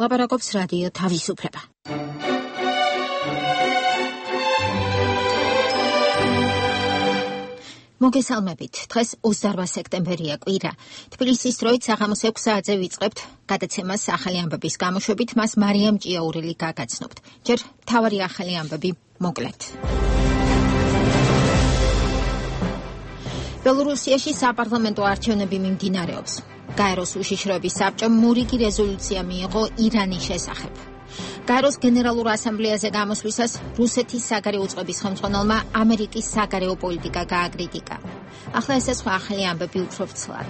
ლაპარაკობს რადიო თავისუფლება. მოგესალმებით. დღეს 28 სექტემბერია კვირა. თბილისის დროით საღამოს 6 საათზე ვიწყებთ გადაცემას ახალი ამბების გამოშვებით, მას მარიამ ჭიაურელი გაგაცნობთ. ჯერ მთავარი ახალი ამბები მოკლედ. ბელორუსიაში საპარლამენტო არჩევნები მიმდინარეობს. გაეროს უშიშროების საბჭომ მორიგი რეზოლუცია მიიღო ირანის შესახებ. გაეროს გენერალურ ასამბლეაზე გამოსვლისას რუსეთის საგარეო უწყების ხელმძღვანელმა ამერიკის საგარეო პოლიტიკა გააკრიტიკა. ახლა ეს სხვა ახალი ამბები უფრო ვრცლად.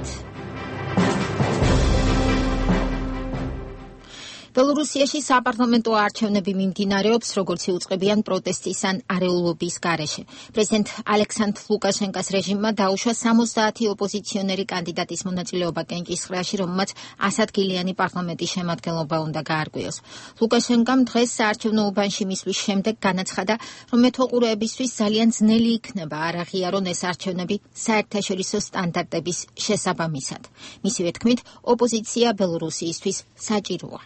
ბელორუსიაში საპარლამენტო არჩევნები მიმდინარეობს, როგორც იუწყებიან პროტესტის ან არეულობის გარეშე. პრეზიდენტ ალექსანდრ ლუკაშენკოს რეჟიმმა დაუშვა 70 ოპოზიციონერი კანდიდატის მონაწილეობა კენჭისყრაში, რომელმაც 100 ადგილიანი პარლამენტის შემადგენლობა უნდა გაარღვიოს. ლუკაშენკომ დღეს საარჩევნო უბანში მისვლის შემდეგ განაცხადა, რომ მეთვალყურეებისთვის ძალიან ძნელი იქნება არ აღიარონ ეს არჩევნები საერთაშორისო სტანდარტების შესაბამისად. მისივე თქმით, ოპოზიცია ბელორუსიისთვის საჭიროა.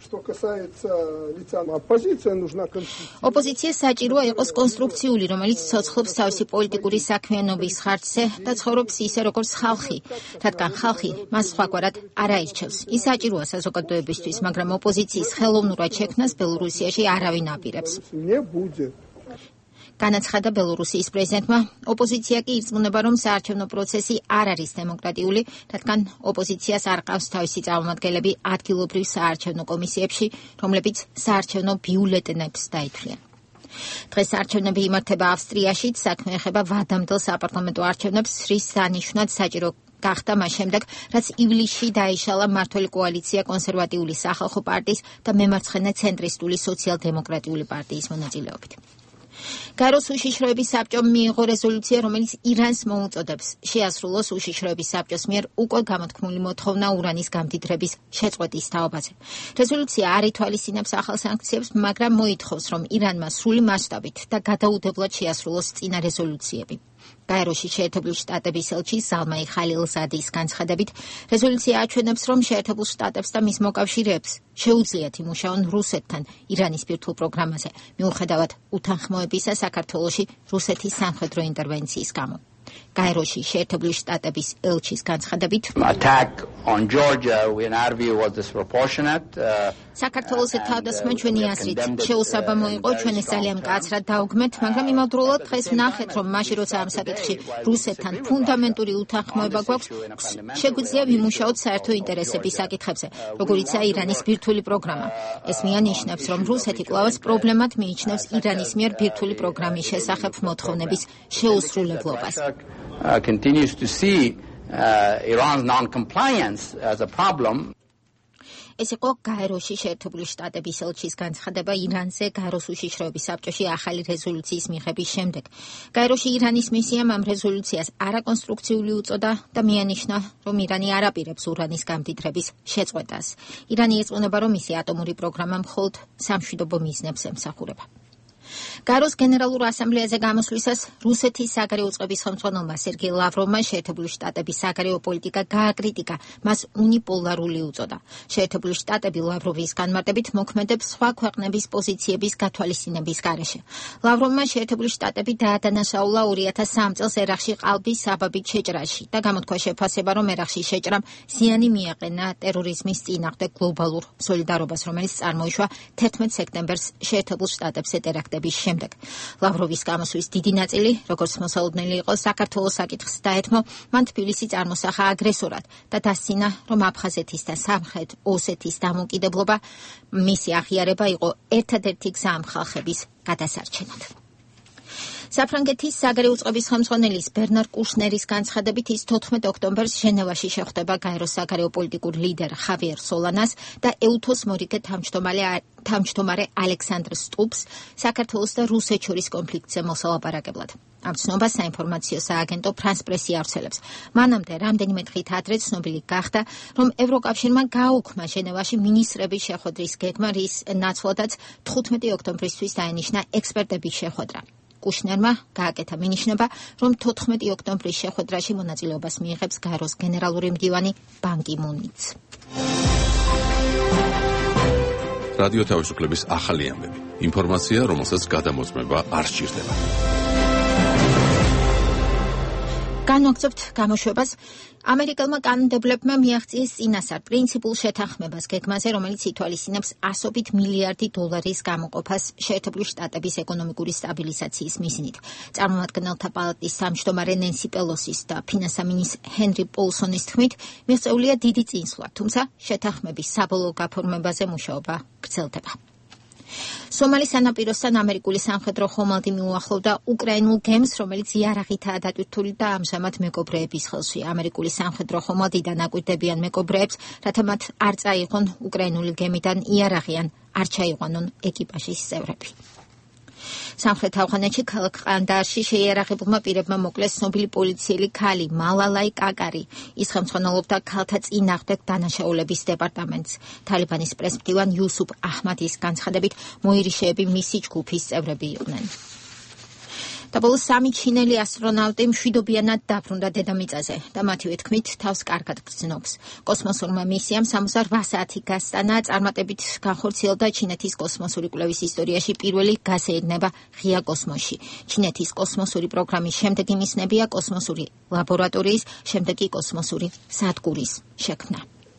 ოპოზიცია საჭიროა იყოს კონსტრუქციული, რომელიც ცოცხლობს თავისი პოლიტიკური საქმიანობის ხარჯზე და ცხოვრობს ისე, როგორც ხალხი, რადგან ხალხი მას სხვაგვარად არ აირჩევს. ის საჭიროა საზოგადოებისთვის, მაგრამ ოპოზიციის ხელოვნურად შექმნას ბელორუსიაში არავინ აპირებს. განაცხადა ბელორუსიის პრეზიდენტმა, ოპოზიცია კი ირწმუნება, რომ საარჩევნო პროცესი არ არის დემოკრატიული, რადგან ოპოზიციას არ ყავს თავისი წარმომადგენლები ადგილობრივ საარჩევნო კომისიებში, რომლებიც საარჩევნო ბიულეტენებს დაითვლიან. დღეს არჩევნები იმართება ავსტრიაშიც, საქმე ეხება ვადამდელ საპარლამენტო არჩევნებს, რის დანიშვნად საჭირო გახდა მას შემდეგ, რაც ივლისში დაიშალა მმართველი კოალიცია კონსერვატიული სახალხო პარტიის და მემარცხენე ცენტრისტული სოციალ-დემოკრატიული პარტიის მონაწილეობით. გაეროს უშიშროების საბჭომ მიიღო რეზოლუცია, რომელიც ირანს მოუწოდებს შეასრულოს უშიშროების საბჭოს მიერ უკვე გამოთქმული მოთხოვნა ურანის გამდიდრების შეწყვეტის თაობაზე. რეზოლუცია არ ითვალისწინებს ახალ სანქციებს, მაგრამ მოითხოვს, რომ ირანმა სრული მასშტაბით და გადაუდებლად შეასრულოს წინა რეზოლუციები. გაეროში შეერთებული შტატების ელჩი ზალმაი ხალილზადის განცხადებით, რეზოლუცია აჩვენებს, რომ შეერთებულ შტატებს და მის მოკავშირეებს შეუძლიათ იმუშაონ რუსეთთან ირანის ბირთვულ პროგრამაზე, მიუხედავად უთანხმოებისა საქართველოში რუსეთის სამხედრო ინტერვენციის გამო. გაეროში შეერთებული შტატების ელჩის განცხადებით, საქართველოს თავდასხმა ჩვენი აზრით შეუსაბამო იყო, ჩვენ ეს ძალიან მკაცრად დაუგმეთ, მაგრამ იმავდროულად დღეს ვნახეთ, რომ მაშინ როცა ამ საკითხში რუსეთთან ფუნდამენტური უთანხმოება გვაქვს, შეგვიძლია ვიმუშაოთ საერთო ინტერესების საკითხებზე, როგორიცაა ირანის ბირთვული პროგრამა. ეს მიანიშნებს, რომ რუსეთი კვლავაც პრობლემად მიიჩნევს ირანის მიერ ბირთვული პროგრამის შესახებ მოთხოვნების შეუსრულებლობას. Continues to see Iran's non-compliance as a problem. ეს იყო გაეროში შეერთებული შტატების ელჩის განცხადება ირანზე გაეროს უშიშროების საბჭოში ახალი რეზოლუციის მიღების შემდეგ. გაეროში ირანის მისიამ ამ რეზოლუციას არაკონსტრუქციული უწოდა და მიანიშნა, რომ ირანი არ აპირებს ურანის გამდიდრების შეწყვეტას. ირანი ეწონება, რომ მისი ატომური პროგრამა მხოლოდ სამშვიდობო მიზნებს ემსახურება. გაეროს გენერალურ ასამბლეაზე გამოსვლისას რუსეთის საგარეო უწყების ხელმძღვანელმა სერგეი ლავროვმა შეერთებული შტატების საგარეო პოლიტიკა გააკრიტიკა, მას უნიპოლარული უწოდა. შეერთებული შტატები ლავროვის განმარტებით მოქმედებს სხვა ქვეყნების პოზიციების გათვალისწინების გარეშე. ლავროვმა შეერთებული შტატები დაადანაშაულა 2003 წელს ერახში ყალბის საბაბით შეჭრაში და გამოთქვა შეფასება, რომ ერახში შეჭრამ ზიანი მიაყენა ტერორიზმის წინააღმდეგ გლობალურ სოლიდარობას, რომელიც წარმოიშვა 11 სექტემბერს შეერთებულ შტატებზე ტერაქტების შემდეგ. ლავროვის გამოსვლის დიდი ნაწილი, როგორც მოსალოდნელი იყო საქართველოს საკითხს დაეთმო, მან თბილისი წარმოსახა აგრესორად და დასცინა, რომ აფხაზეთის და სამხრეთ ოსეთის დამოუკიდებლობა მისი აღიარება იყო ერთადერთი გზა ამ ხალხების გადასარჩენად. საფრანგეთის საგარეო უწყების ხელმძღვანელის ბერნარ კუშნერის განცხადებით, ის 14 ოქტომბერს ჟენევაში შეხვდება გაეროს საგარეო პოლიტიკურ ლიდერ ხავიერ სოლანას და ეუთოს მორიგე თავმჯდომარე ალექსანდრ სტუბს საქართველოს და რუსეთს შორის კონფლიქტზე მოსალაპარაკებლად. ამ ცნობას საინფორმაციო სააგენტო ფრანს პრესი ავრცელებს. მანამდე რამდენიმე დღით ადრე ცნობილი გახდა, რომ ევროკავშირმა გააუქმა ჟენევაში მინისტრების შეხვედრის გეგმა, რის ნაცვლადაც 15 ოქტომბრისთვის დაენიშნა ექსპერტების შეხვედრა. კუშნერმა გააკეთა მინიშნება, რომ 14 ოქტომბრის შეხვედრაში მონაწილეობას მიიღებს გაეროს გენერალური მდივანი ბან კი მუნიც. რადიო თავისუფლების ახალი ამბები. ინფორმაცია, რომელსაც გადამოწმება არ სჭირდება. განვაგრძობთ გამოშვებას. ამერიკელმა კანონმდებლებმა მიაღწიეს წინასწარ პრინციპულ შეთანხმებას გეგმაზე, რომელიც ითვალისწინებს $100 მილიარდი გამოყოფას შეერთებული შტატების ეკონომიკური სტაბილიზაციის მიზნით. წარმომადგენელთა პალატის თავმჯდომარე ნენსი პელოსის და ფინანსამინის ჰენრი პოლსონის თქმით, მიღწეულია დიდი წინსვლა, თუმცა შეთანხმების საბოლოო გაფორმებაზე მუშაობა გრძელდება. სომალის სანაპიროსთან ამერიკული სამხედრო ხომალდი მიუახლოვდა უკრაინულ გემს, რომელიც იარაღითაა დატვირთული და ამჟამად მეკობრეების ხელშია. ამერიკული სამხედრო ხომალდიდან აკვირდებიან მეკობრეებს, რათა მათ არ წაიღონ უკრაინული გემიდან იარაღი ან არ ჩაიყვანონ ეკიპაჟის წევრები. სამხრეთ ავღანეთში ქალაქ ყანდაარში შეიარაღებულმა პირებმა მოკლეს ცნობილი პოლიციელი ქალი მალალაი კაკარი. ის ხელმძღვანელობდა ქალთა წინააღმდეგ დანაშაულების დეპარტამენტს. თალიბანის პრესმდივან იუსუფ აჰმადის განცხადებით, მოირიშეები მისი ჯგუფის წევრები იყვნენ. და ბოლოს 3 ჩინელი ასტრონავტი მშვიდობიანად დაბრუნდა დედამიწაზე და მათივე თქმით თავს კარგად გრძნობს. კოსმოსურმა მისიამ 68 საათი გასტანა, წარმატებით განხორციელდა ჩინეთის კოსმოსური კვლევის ისტორიაში პირველი გასეირნება ღია კოსმოსში. ჩინეთის კოსმოსური პროგრამის შემდეგი მისნებია კოსმოსური ლაბორატორიის, შემდეგ კი კოსმოსური სადგურის შექმნა.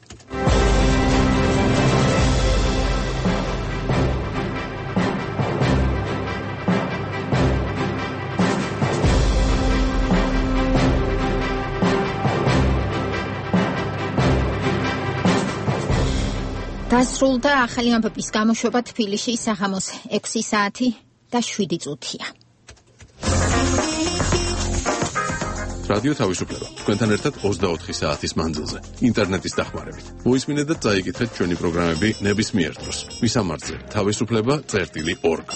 დასრულდა ახალი ამბების გამოშვება თბილისში საღამოს 6 საათი და 7 წუთია. რადიო თავისუფლება. თქვენთან ერთად 24 საათის მანძილზე. ინტერნეტის დახმარებით. მოისმინეთ და წაიკითხეთ ჩვენი პროგრამები ნებისმიერ დროს. მისამართზე თავისუფლება.org.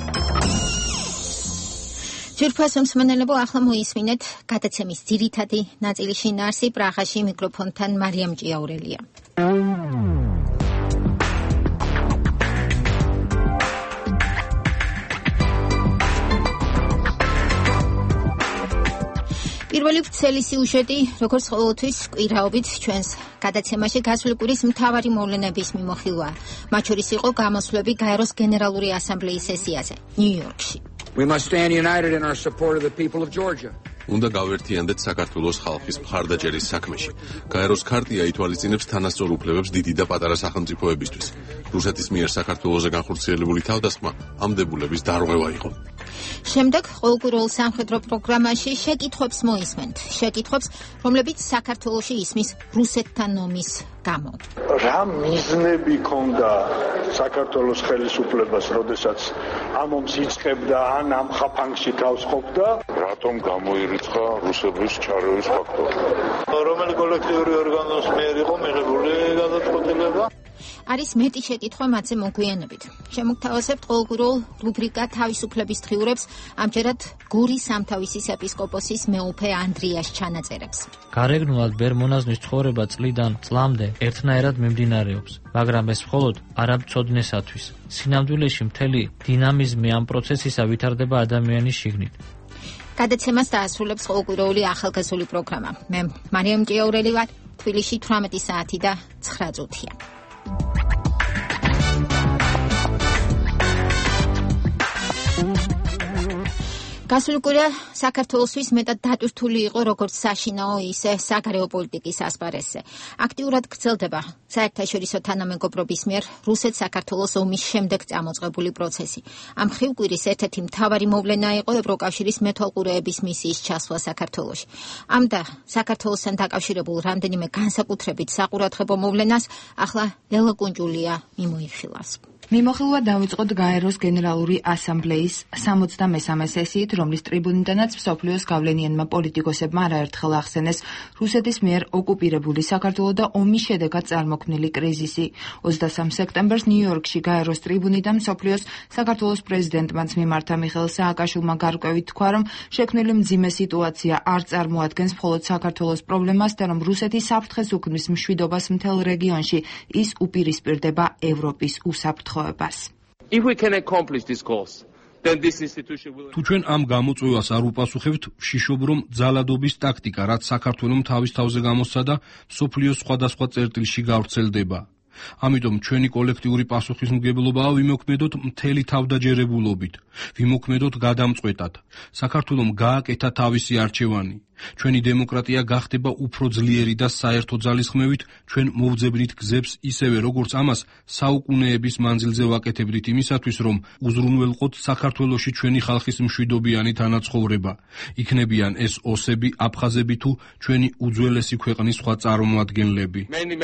ჯერფას მსმენელებო, ახლა მოისმინეთ გადაცემის ძირითადი ნაწილი შინაარსი. პრაღაში მიკროფონთან მარიამ ჭიაურელია. პირველი ვრცელი სიუჟეტი, როგორც ყოველთვის, კვირაობით ჩვენს გადაცემაში გასული კვირის მთავარი მოვლენების მიმოხილვა. მათ შორის იყო გამოსვლები გაეროს გენერალური ასამბლეის სესიაზე, ნიუ-იორკში. We must stand united in our support of the people of Georgia. უნდა გავერთიანდეთ საქართველოს ხალხის მხარდაჭერის საქმეში. გაეროს ქარტია ითვალისწინებს თანასწორ უფლებებს დიდი და პატარა სახელმწიფოებისთვის. რუსეთის მიერ საქართველოზე განხორციელებული თავდასხმა ამ დებულების დარღვევა იყო. შემდეგ ყოველკვირეულ სამხედრო პროგრამაში შეკითხვებს მოისმენთ. შეკითხვებს, რომლებიც საქართველოში ისმის რუსეთთან ომის გამო. რა მიზნები ქონდა საქართველოს ხელისუფლებას, როდესაც ამ ომს იწყებდა ან ამ ხაფანგში თავს ყოფდა? რატომ გამოირიცხა რუსების ჩარევის ფაქტორი? რომელი კოლექტიური ორგანოს მიერ იყო მიღებული გადაწყვეტილება? არის მეტი შეკითხვა მათზე მოგვიანებით. შემოგთავაზებთ ყოველკვირეულ რუბრიკა თავისუფლების დღიურებს, ამჯერად გორის სამთავისის ეპისკოპოსის მეუფე ანდრიას ჩანაწერებს. გარეგნულად ბერმონაზნის ცხოვრება წლიდან წლამდე ერთნაირად მიმდინარეობს, მაგრამ ეს მხოლოდ არამცოდნესათვის. სინამდვილეში მთელი დინამიზმი ამ პროცესისა ვითარდება ადამიანის შიგნით. გადაცემას დაასრულებს ყოველკვირეული ახალგაზრდული პროგრამა. მე მარიამ ჭიაურელი ვარ, თბილისში 18 საათი და 9 წუთია. გასული კვირა საქართველოსთვის მეტად დატვირთული იყო როგორც საშინაო, ისე საგარეო პოლიტიკის ასპარეზზე. აქტიურად გრძელდება საერთაშორისო თანამეგობრობის მიერ რუსეთ-საქართველოს ომის შემდეგ წამოწყებული პროცესი. ამ მხრივ კვირის ერთ-ერთი მთავარი მოვლენა იყო ევროკავშირის მეთვალყურეების მისიის ჩასვლა საქართველოში. ამ და საქართველოსთან დაკავშირებულ რამდენიმე განსაკუთრებით საყურადღებო მოვლენას ახლა ლელა კუნჯულია მიმოიხილავს. მიმოხილვა დავიწყოთ გაეროს გენერალური ასამბლეის 63 სესიით, რომლის ტრიბუნიდანაც მსოფლიოს გავლენიანმა პოლიტიკოსებმა არაერთხელ ახსენეს რუსეთის მიერ ოკუპირებული საქართველო და ომის შედეგად წარმოქმნილი კრიზისი. 23 სექტემბერს ნიუ-იორკში გაეროს ტრიბუნიდან მსოფლიოს საქართველოს პრეზიდენტმაც მიმართა მიხეილ სააკაშვილმა გარკვევით თქვა, რომ შექმნილი მძიმე სიტუაცია არ წარმოადგენს მხოლოდ საქართველოს პრობლემას და რომ რუსეთი საფრთხეს უქმნის მშვიდობას მთელ რეგიონში, ის უპირისპირდება ევროპის უსაფრთხოებას. თუ ჩვენ ამ გამოწვევას არ უპასუხებთ, ვშიშობ, რომ ძალადობის ტაქტიკა, რაც საქართველომ თავის თავზე გამოსცა და მსოფლიოს სხვადასხვა წერტილში გავრცელდება. ამიტომ ჩვენი კოლექტიური პასუხისმგებლობაა ვიმოქმედოთ მთელი თავდაჯერებულობით, ვიმოქმედოთ გადამწყვეტად. საქართველომ გააკეთა თავისი არჩევანი. ჩვენი დემოკრატია გახდება უფრო ძლიერი და საერთო ძალისხმევით ჩვენ მოვძებნით გზებს ისევე როგორც ამას საუკუნეების მანძილზე ვაკეთებდით იმისათვის რომ უზრუნველყოთ საქართველოში ჩვენი ხალხის მშვიდობიანი თანაცხოვრება. იქნებიან ეს ოსები, აფხაზები თუ ჩვენი უძველესი ქვეყნის სხვა წარმომადგენლები.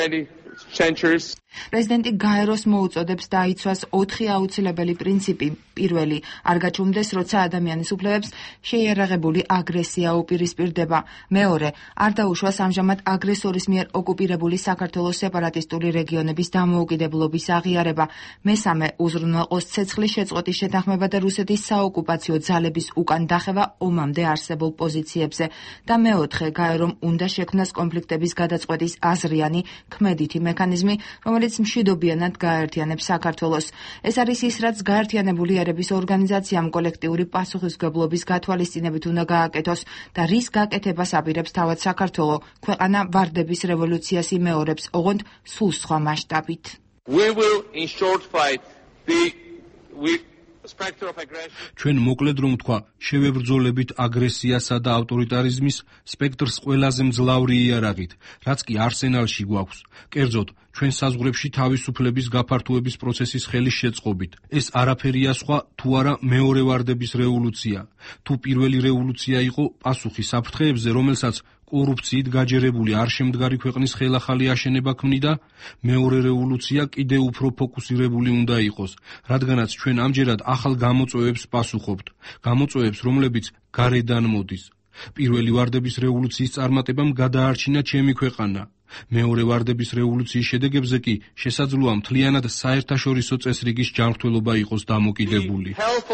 პრეზიდენტი გაეროს მოუწოდებს დაიცვას 4 აუცილებელი პრინციპი. პირველი, არ გაჩვენდეს, როცა ადამიანის უფლებებს შეიარაღებული აგრესია უპირისპირდება. მეორე, არ დაუშვას ამჟამად აგრესორის მიერ ოკუპირებული საქართველოს სეპარატისტული რეგიონების დამოუკიდებლობის აღიარება. მესამე, უზრუნველყოს ცეცხლის შეწყვეტის შეთანხმება და რუსეთის საოკუპაციო ძალების უკან დახევა ომამდე არსებულ პოზიციებზე. და მეოთხე, გაერომ უნდა შექმნას კონფლიქტების გადაწყვეტის აზრიანი, ქმედითი მექანიზმი, რომელიც მშვიდობიანად გააერთიანებს საქართველოს. ეს არის ის, რაც გაერთიანებული ერების ორგანიზაციამ კოლექტიური პასუხისმგებლობის გათვალისწინებით უნდა გააკეთოს და რის გაკეთებას აპირებს თავად საქართველო. ქვეყანა ვარდების რევოლუციას იმეორებს, ოღონდ სულ სხვა მასშტაბით. ჩვენ მოკლედ რომ ვთქვა, შევებრძოლებით აგრესიასა და ავტორიტარიზმის სპექტრს ყველაზე მძლავრი იარაღით, რაც კი არსენალში გვაქვს. კერძოდ, ჩვენ საზღვრებში თავისუფლების გაფართოების პროცესის ხელის შეწყობით. ეს არაფერია სხვა თუ არა მეორე ვარდების რევოლუცია. თუ პირველი რევოლუცია იყო პასუხი საფრთხეებზე, რომელსაც კორუფციით გაჯერებული არ შემდგარი ქვეყნის ხელახალი აშენება ქმნიდა, მეორე რევოლუცია კიდევ უფრო ფოკუსირებული უნდა იყოს, რადგანაც ჩვენ ამჯერად ახალ გამოწვევებს პასუხობთ, გამოწვევებს, რომლებიც გარედან მოდის. პირველი ვარდების რევოლუციის წარმატებამ გადაარჩინა ჩემი ქვეყანა. მეორე ვარდების რევოლუციის შედეგებზე კი შესაძლოა მთლიანად საერთაშორისო წესრიგის ჯანმრთელობა იყოს დამოკიდებული.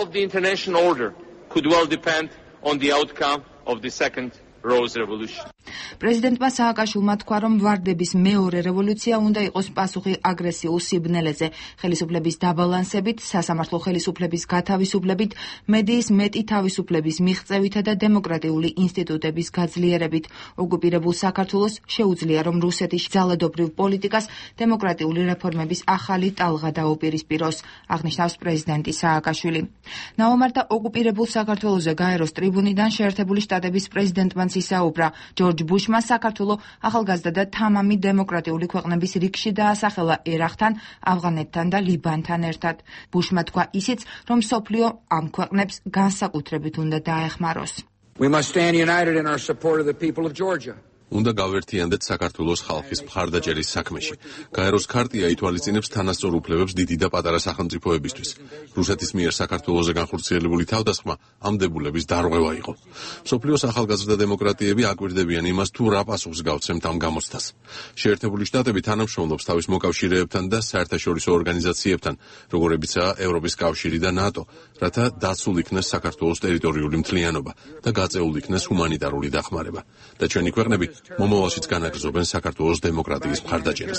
პრეზიდენტმა სააკაშვილმა თქვა, რომ ვარდების მეორე რევოლუცია უნდა იყოს პასუხი აგრესიულ სიბნელეზე, ხელისუფლების დაბალანსებით, სასამართლო ხელისუფლების გათავისუფლებით, მედიის მეტი თავისუფლების მიღწევითა და დემოკრატიული ინსტიტუტების გაძლიერებით. ოკუპირებულ საქართველოს შეუძლია, რომ რუსეთის ძალადობრივ პოლიტიკას დემოკრატიული რეფორმების ახალი ტალღა დაუპირისპიროს, აღნიშნავს პრეზიდენტი სააკაშვილი. ნაომართა ოკუპირებულ საქართველოზე გაეროს ტრიბუნიდან შეერთებული შტატების პრეზიდენტმა ისაუბრა. ჯორჯ ბუშმა საქართველო ახალგაზრდა და თამამი დემოკრატიული ქვეყნების რიგში დაასახელა ერაყთან, ავღანეთთან და ლიბანთან ერთად. ბუშმა თქვა ისიც, რომ მსოფლიო ამ ქვეყნებს განსაკუთრებით უნდა დაეხმაროს. We must stand united in our support of the people of Georgia. უნდა გავერთიანდეთ საქართველოს ხალხის მხარდაჭერის საქმეში. გაეროს ქარტია ითვალისწინებს თანასწორ უფლებებს დიდი და პატარა სახელმწიფოებისთვის. რუსეთის მიერ საქართველოზე განხორციელებული თავდასხმა ამ დებულების დარღვევა იყო. მსოფლიოს ახალგაზრდა დემოკრატიები აკვირდებიან იმას, თუ რა პასუხს გავცემთ ამ გამოცდას. შეერთებული შტატები თანამშრომლობს თავის მოკავშირეებთან და საერთაშორისო ორგანიზაციებთან, როგორებიცაა ევროპის კავშირი და ნატო, რათა დაცულ იქნეს საქართველოს ტერიტორიული მთლიანობა და გაწეულ იქნეს ჰუმანიტარული დახმარება. და ჩვენი ქვეყნები მომავალშიც განაგრძობენ საქართველოს დემოკრატიის მხარდაჭერას.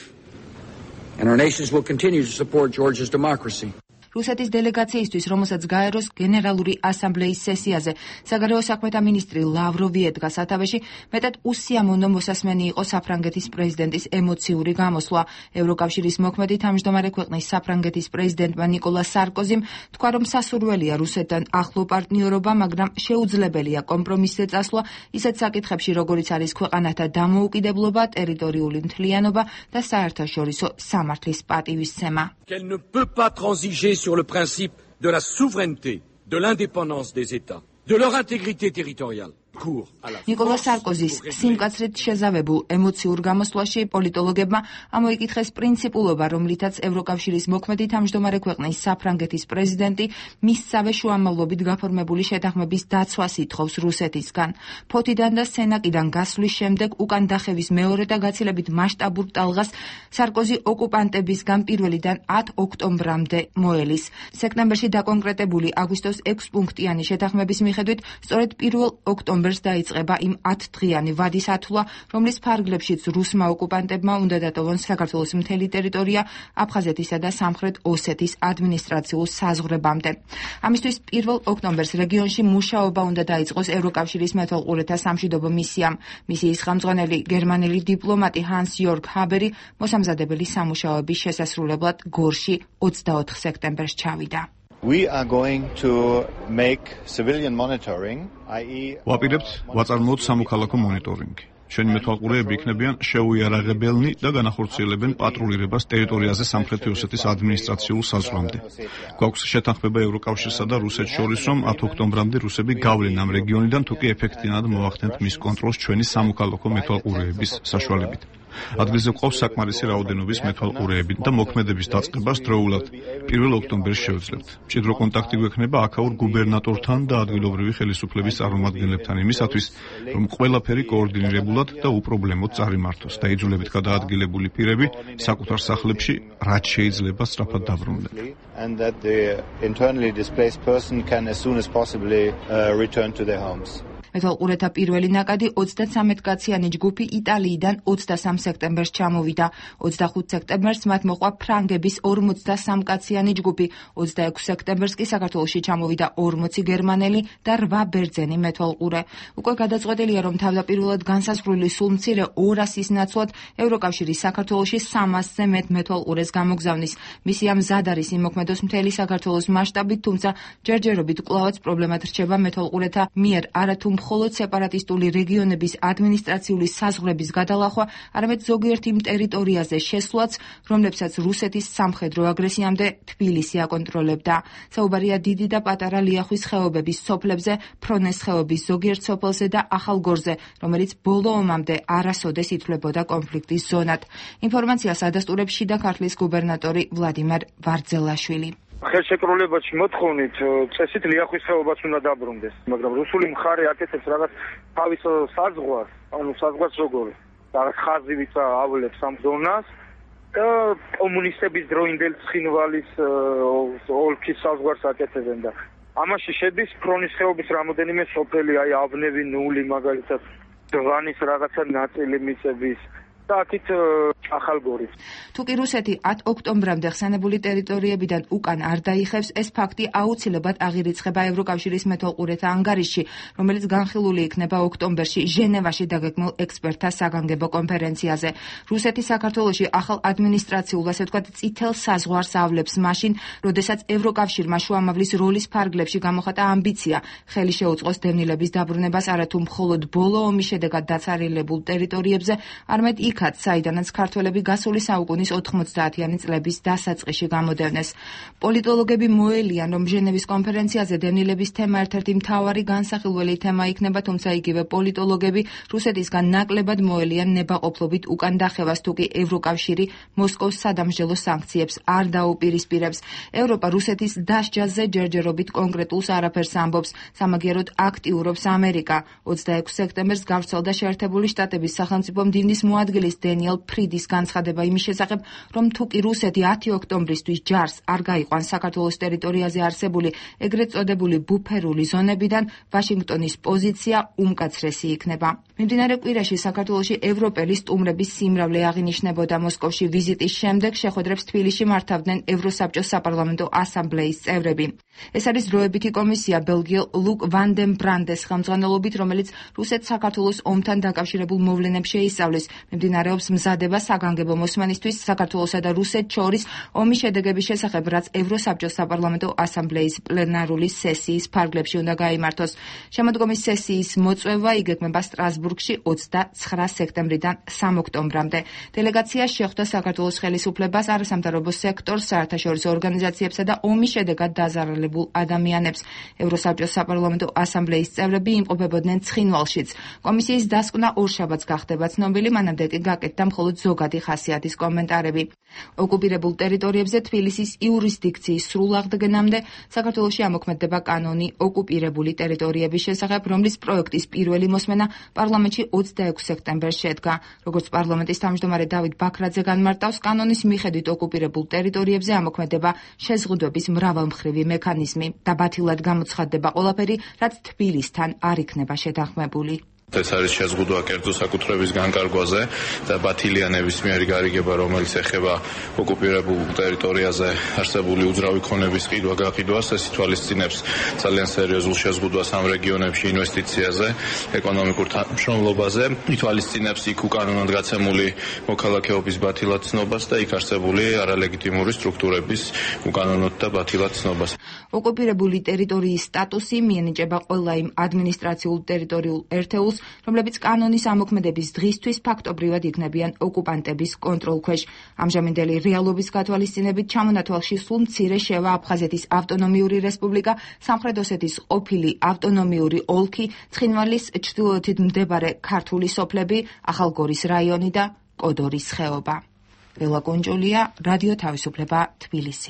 And our nations will continue to support Georgia's democracy. რუსეთის დელეგაციისთვის, რომელსაც გაეროს გენერალური ასამბლეის სესიაზე საგარეო საქმეთა მინისტრი ლავროვი ედგა სათავეში, მეტად უსიამოვნო მოსასმენი იყო საფრანგეთის პრეზიდენტის ემოციური გამოსვლა. ევროკავშირის მოქმედი თავმჯდომარე ქვეყნის საფრანგეთის პრეზიდენტმა ნიკოლა სარკოზიმ თქვა, რომ სასურველია რუსეთთან ახლო პარტნიორობა, მაგრამ შეუძლებელია კომპრომისზე წასვლა ისეთ საკითხებში, როგორიც არის ქვეყანათა დამოუკიდებლობა, ტერიტორიული მთლიანობა და საერთაშორისო სამართლის პატივისცემა. Qu'elle ne peut pas transiger sur le principe de la souveraineté, de l'indépendance des États, de leur intégrité territoriale. ნიკოლა სარკოზის სიმკაცრით შეზავებულ ემოციურ გამოსვლაში პოლიტოლოგებმა ამოიკითხეს პრინციპულობა, რომლითაც ევროკავშირის მოქმედი თავმჯდომარე ქვეყნის საფრანგეთის პრეზიდენტი მისსავე შუამავლობით გაფორმებული შეთანხმების დაცვას ითხოვს რუსეთისგან. ფოთიდან და სენაკიდან გასვლის შემდეგ უკან დახევის მეორე და გაცილებით მასშტაბურ ტალღას სარკოზი ოკუპანტებისგან 1-დან 10 ოქტომბრამდე მოელის. სექტემბერში დაკონკრეტებული აგვისტოს 6 პუნქტიანი შეთანხმების მიხედვით სწორედ 1 ოქტომბერს ოქტომბერს დაიწყება იმ 10 დღიანი ვადის ათვლა, რომლის ფარგლებშიც რუსმა ოკუპანტებმა უნდა დატოვონ საქართველოს მთელი ტერიტორია აფხაზეთისა და სამხრეთ ოსეთის ადმინისტრაციულ საზღვრებამდე. ამისთვის 1 ოქტომბერს რეგიონში მუშაობა უნდა დაიწყოს ევროკავშირის მეთვალყურეთა სამშვიდობო მისიამ. მისიის ხელმძღვანელი გერმანელი დიპლომატი ჰანს იორგ ჰაბერი მოსამზადებელი სამუშაოების შესასრულებლად გორში 24 სექტემბერს ჩავიდა. ვაპირებთ ვაწარმოოთ სამოქალაქო მონიტორინგი. ჩვენი მეთვალყურეები იქნებიან შეუიარაღებელნი და განახორციელებენ პატრულირებას ტერიტორიაზე სამხრეთი ოსეთის ადმინისტრაციულ საზღვრამდე. გვაქვს შეთანხმება ევროკავშირსა და რუსეთს შორის, რომ 10 ოქტომბრამდე რუსები გავლენ ამ რეგიონიდან, თუ კი ეფექტიანად მოვახდენთ მის კონტროლს ჩვენი სამოქალაქო მეთვალყურეების საშუალებით. ადგილზე გვყავს საკმარისი რაოდენობის მეთვალყურეები და მოქმედების დაწყებას დროულად 1 ოქტომბერს შევძლებთ. მჭიდრო კონტაქტი გვექნება აქაურ გუბერნატორთან და ადგილობრივი ხელისუფლების წარმომადგენლებთან იმისათვის, რომ ყველაფერი კოორდინირებულად და უპრობლემოდ წარიმართოს და იძულებით გადაადგილებული პირები საკუთარ სახლებში რაც შეიძლება სწრაფად დაბრუნდნენ. მეთვალყურეთა პირველი ნაკადი 33 კაციანი ჯგუფი იტალიიდან 23 სექტემბერს ჩამოვიდა. 25 სექტემბერს მათ მოყვა ფრანგების 43 კაციანი ჯგუფი. 26 სექტემბერს კი საქართველოში ჩამოვიდა 40 გერმანელი და 8 ბერძენი მეთვალყურე. უკვე გადაწყვეტილია, რომ თავდაპირველად განსაზღვრული სულ მცირე 200-ის ნაცვლად ევროკავშირი საქართველოში 300-ზე მეტ მეთვალყურეს გამოგზავნის. მისია მზად არის იმოქმედოს მთელი საქართველოს მასშტაბით, თუმცა ჯერჯერობით კვლავაც პრობლემად რჩება მეთვალყურეთა მიერ არათუ მხოლოდ სეპარატისტული რეგიონების ადმინისტრაციული საზღვრების გადალახვა, არამედ ზოგიერთ იმ ტერიტორიაზე შესვლაც, რომლებსაც რუსეთის სამხედრო აგრესიამდე თბილისი აკონტროლებდა. საუბარია დიდი და პატარა ლიახვის ხეობების სოფლებზე, ფრონეს ხეობის ზოგიერთ სოფელზე და ახალგორზე, რომელიც ბოლო ომამდე არასოდეს ითვლებოდა კონფლიქტის ზონად. ინფორმაციას ადასტურებს შიდა ქართლის გუბერნატორი ვლადიმერ ვარძელაშვილი. ხელშეკრულებაში მოთხოვნით წესით ლიახვის ხეობაც უნდა დაბრუნდეს, მაგრამ რუსული მხარე აკეთებს რაღაც თავის საზღვარს, ანუ საზღვარს როგორ რაღაც ხაზი ვიცა ავლებს ამ ზონას და კომუნისტების დროინდელ ცხინვალის ოლქის საზღვარს აკეთებენ და ამაში შედის ფრონის ხეობის რამოდენიმე სოფელი, აი ავნევი, ნული, მაგალითად დვანის რაღაცა ნაწილი მიწების და აქეთ ახალგორი. თუკი რუსეთი 10 ოქტომბრამდე ხსენებული ტერიტორიებიდან უკან არ დაიხევს, ეს ფაქტი აუცილებლად აღირიცხება ევროკავშირის მეთვალყურეთა ანგარიშში, რომელიც განხილული იქნება ოქტომბერში ჟენევაში დაგეგმილ ექსპერტთა საგანგებო კონფერენციაზე. რუსეთი საქართველოში ახალ ადმინისტრაციულ, ასე ვთქვათ, წითელ საზღვარს ავლებს მაშინ, როდესაც ევროკავშირმა შუამავლის როლის ფარგლებში გამოხატა ამბიცია ხელი შეუწყოს დევნილების დაბრუნებას არათუ მხოლოდ ბოლო ომის შედეგად დაცარილებულ ტერიტორიებზე, არამედ იქაც, საიდანაც ქართველები გასული საუკუნის 90-იანი წლების დასაწყისში გამოდევნეს. პოლიტოლოგები მოელიან, რომ ჟენევის კონფერენციაზე დევნილების თემა ერთ-ერთი მთავარი განსახილველი თემა იქნება, თუმცა იგივე პოლიტოლოგები რუსეთისგან ნაკლებად მოელიან ნებაყოფლობით უკან დახევას, თუ კი ევროკავშირი მოსკოვს სადამსჯელო სანქციებს არ დაუპირისპირებს. ევროპა რუსეთის დასჯაზე ჯერჯერობით კონკრეტულს არაფერს ამბობს, სამაგიეროდ აქტიურობს ამერიკა. 26 სექტემბერს გავრცელდა შეერთებული შტატების სახელმწიფო მდივნის მოადგილის დენიელ ფრიდის განცხადება იმის შესახებ, რომ თუკი რუსეთი 10 ოქტომბრისთვის ჯარს არ გაიყვანს საქართველოს ტერიტორიაზე არსებული ეგრეთ წოდებული ბუფერული ზონებიდან, ვაშინგტონის პოზიცია უმკაცრესი იქნება. მიმდინარე კვირაში საქართველოში ევროპელი სტუმრების სიმრავლე აღინიშნებოდა. მოსკოვში ვიზიტის შემდეგ შეხვედრებს თბილისში მართავდნენ ევროსაბჭოს საპარლამენტო ასამბლეის წევრები. ეს არის დროებითი კომისია ბელგიელ ლუკ ვან დენ ბრანდეს ხელმძღვანელობით, რომელიც რუსეთს საქართველოს ომთან დაკავშირებულ მოვლენებს შეისწავლის. მიმდინარეობს მზადება საგანგებო მოსმენისთვის საქართველოსა და რუსეთს შორის ომის შედეგების შესახებ, რაც ევროსაბჭოს საპარლამენტო ასამბლეის პლენარული სესიის ფარგლებში უნდა გაიმართოს. შემოდგომის სესიის მოწვევა იგეგმება სტრასბურგში 29 სექტემბრიდან 3 ოქტომბრამდე. დელეგაცია შეხვდა საქართველოს ხელისუფლებას, არასამთავრობო სექტორს, საერთაშორისო ორგანიზაციებსა და ომის შედეგად დაზარალებულ ადამიანებს. ევროსაბჭოს საპარლამენტო ასამბლეის წევრები იმყოფებოდნენ ცხინვალშიც. კომისიის დასკვნა ორშაბათს გახდება ცნობილი, მანამდე კი გაკეთდა მხოლოდ ზოგადი ხასიათის კომენტარები. ოკუპირებულ ტერიტორიებზე თბილისის იურისდიქციის სრულ აღდგენამდე საქართველოში ამოქმედება კანონი ოკუპირებული ტერიტორიების შესახებ, რომლის პროექტის პირველი მოსმენა პარლამენტში 26 სექტემბერს შედგა. როგორც პარლამენტის თავმჯდომარე დავით ბაქრაძე განმარტავს, კანონის მიხედვით ოკუპირებულ ტერიტორიებზე ამოქმედება შეზღუდვების მრავალმხრივი მექანიზმი და ბათილად გამოცხადდება ყველაფერი, რაც თბილისთან არ იქნება შეთანხმებული. ეს არის შეზღუდვა კერძო საკუთრების განკარგვაზე და ბათილია ნებისმიერი გარიგება, რომელიც ეხება ოკუპირებულ ტერიტორიაზე არსებული უძრავი ქონების ყიდვა-გაყიდვას, ეს ითვალისწინებს ძალიან სერიოზულ შეზღუდვას ამ რეგიონებში ინვესტიციაზე, ეკონომიკურ თანამშრომლობაზე, ითვალისწინებს იქ უკანონოდ გაცემული მოქალაქეობის ბათილად ცნობას და იქ არსებული არალეგიტიმური სტრუქტურების უკანონოდ და ბათილად ცნობას. ოკუპირებული ტერიტორიის სტატუსი მიენიჭება ყველა იმ ადმინისტრაციულ ტერიტორიულ ერთეულს, რომლებიც კანონის ამოქმედების დღისთვის ფაქტობრივად იქნებიან ოკუპანტების კონტროლქვეშ. ამჟამინდელი რეალობის გათვალისწინებით ჩამონათვალში სულ მცირე შევა აფხაზეთის ავტონომიური რესპუბლიკა, სამხრეთ ოსეთის ყოფილი ავტონომიური ოლქი, ცხინვალის ჩრდილოეთით მდებარე ქართული სოფლები, ახალგორის რაიონი და კოდორის ხეობა. ველა კონჯოლია, რადიო თავისუფლება, თბილისი.